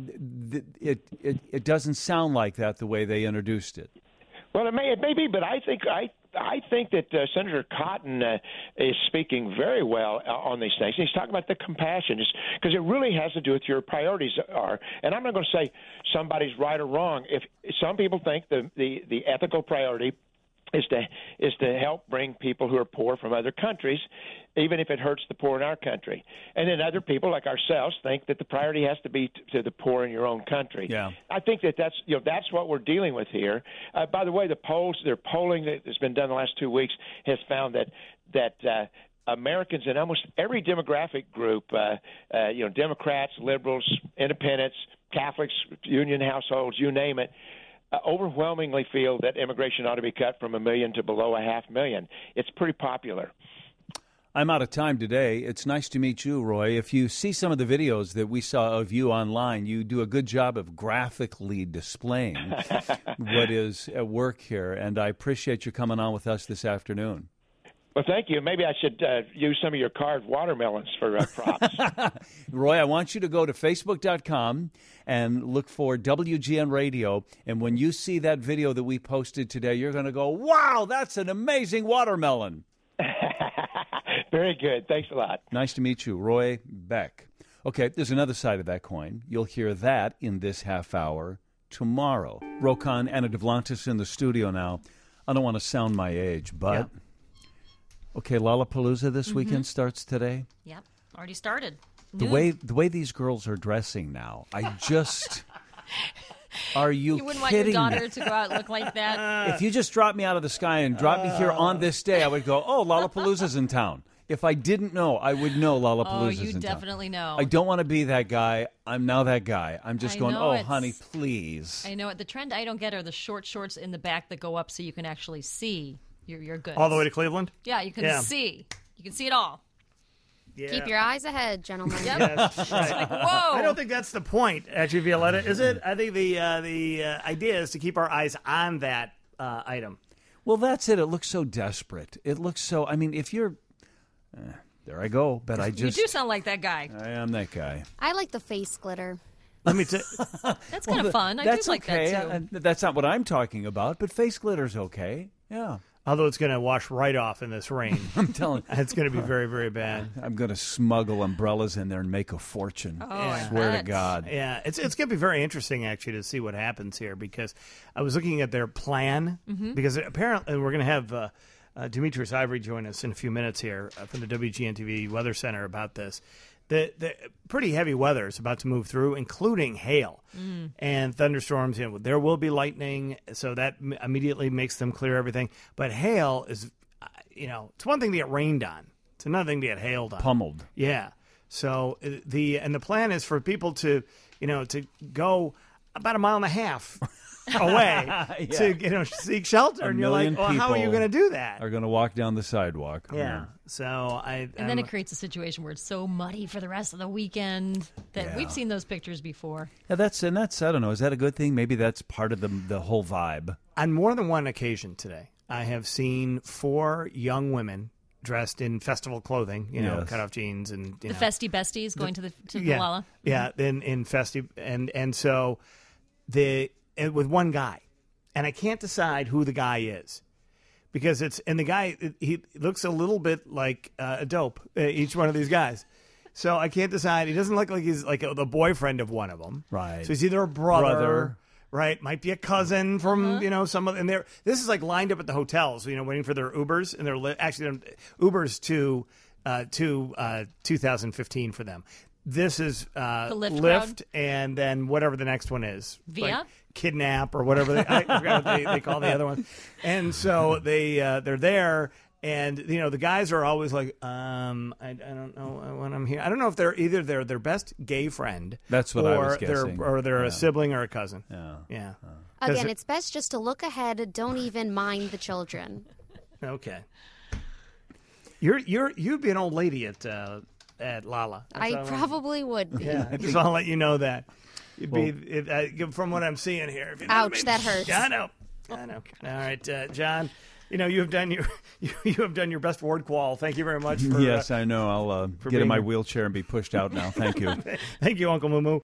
It, it it doesn't sound like that the way they introduced it. Well, it may it may be, but I think I I think that uh, Senator Cotton uh, is speaking very well on these things. He's talking about the compassion, because it really has to do with your priorities are. And I'm not going to say somebody's right or wrong. If some people think the the, the ethical priority is to is to help bring people who are poor from other countries, even if it hurts the poor in our country. And then other people like ourselves think that the priority has to be to the poor in your own country. Yeah. I think that that's you know that's what we're dealing with here. Uh, by the way, the polls, their polling that's been done the last two weeks has found that that uh, Americans in almost every demographic group, uh, uh, you know, Democrats, liberals, independents, Catholics, union households, you name it, Uh, overwhelmingly feel that immigration ought to be cut from a million to below a half million. It's pretty popular. I'm out of time today. It's nice to meet you, Roy. If you see some of the videos that we saw of you online, you do a good job of graphically displaying what is at work here, and I appreciate you coming on with us this afternoon. Well, thank you. Maybe I should uh, use some of your carved watermelons for uh, props. Roy, I want you to go to Facebook dot com and look for W G N Radio. And when you see that video that we posted today, you're going to go, wow, that's an amazing watermelon. Very good. Thanks a lot. Nice to meet you, Roy Beck. Okay, there's another side of that coin. You'll hear that in this half hour tomorrow. Rokan Anadavlantis in the studio now. I don't want to sound my age, but... Yeah. Okay, Lollapalooza this mm-hmm. weekend starts today. Yep, already started. The Noon. way the way these girls are dressing now, I just are you, you wouldn't kidding want your daughter me? to go out and look like that. If you just dropped me out of the sky and dropped me here on this day, I would go, "Oh, Lollapalooza's in town." If I didn't know, I would know Lollapalooza's oh, you in town. definitely know. I don't want to be that guy. I'm now that guy. I'm just I going, know "Oh, it's- honey, please." I know it. The trend I don't get are the short shorts in the back that go up so you can actually see your your goods. All the way to Cleveland? Yeah, you can Yeah. see. You can see it all. Yeah. Keep your eyes ahead, gentlemen. Yep. Yes, It's right. like, whoa. I don't think that's the point, actually, Violetta, is it? I think the uh, the uh, idea is to keep our eyes on that uh, item. Well, that's it. It looks so desperate. It looks so. I mean, if you're, uh, there I go. But I just you do sound like that guy. I am that guy. I like the face glitter. Let me tell That's kind of fun. I That's do like okay. that, too. And that's not what I'm talking about, but face glitter's okay. Yeah. Although it's going to wash right off in this rain. I'm telling you. It's going to be very, very bad. I'm going to smuggle umbrellas in there and make a fortune. Oh, I swear to God. Yeah, it's it's going to be very interesting, actually, to see what happens here, because I was looking at their plan, Mhm. because apparently we're going to have uh, uh, Demetrius Ivory join us in a few minutes here uh, from the W G N T V Weather Center about this. The, the pretty heavy weather is about to move through, including hail Mm. and thunderstorms. You know, there will be lightning, so that m- immediately makes them clear everything. But hail is, uh, you know, it's one thing to get rained on. It's another thing to get hailed on. Pummeled. Yeah. So uh, the and the plan is for people to, you know, to go about a mile and a half away Yeah. to, you know, seek shelter. A and you're like, million well, how are you people going to do that? Are going to walk down the sidewalk. Yeah. So I And then I'm- it creates a situation where it's so muddy for the rest of the weekend that Yeah. we've seen those pictures before. Yeah, that's and that's I don't know. Is that a good thing? Maybe that's part of the the whole vibe. On more than one occasion today, I have seen four young women dressed in festival clothing, you know, Yes. cut off jeans and you The know, festy besties going to the to yeah, the Lala. yeah, in in festive and and so the and with one guy, and I can't decide who the guy is. Because it's and the guy he looks a little bit like uh, a dope. Uh, each one of these guys, so I can't decide. He doesn't look like he's like a, the boyfriend of one of them, Right. So he's either a brother, Brother. right? Might be a cousin from Uh-huh. you know some of. And they're this is like lined up at the hotels, you know, waiting for their Ubers, and they're li- actually they're Ubers to uh, to uh, two thousand fifteen for them. This is uh, The Lyft Lyft, crowd? and then whatever the next one is, Via? Like Kidnap or whatever they, I forgot what they, they call the other one. And so they uh, they're there, and you know the guys are always like, um, I, I don't know when I'm here. I don't know if they're either they're their best gay friend. That's what or I was they're, guessing. Or they're Yeah. a sibling or a cousin. Yeah, yeah. 'Cause Again, it- it's best just to look ahead. Don't even mind the children. okay. You're you're you'd be an old lady at uh, at Lala. That's I how- probably would be. Yeah, I just want to let you know that. You'd Well- be if, uh, from what I'm seeing here. If you know Ouch, what I mean. that hurts. Yeah, I know. I know. All right, uh, John. You know you have done your you, you have done your best ward qual. Thank you very much. For, yes, uh, I know. I'll uh, for get in being my here. wheelchair and be pushed out now. Thank you. Thank you, Uncle Moo Moo.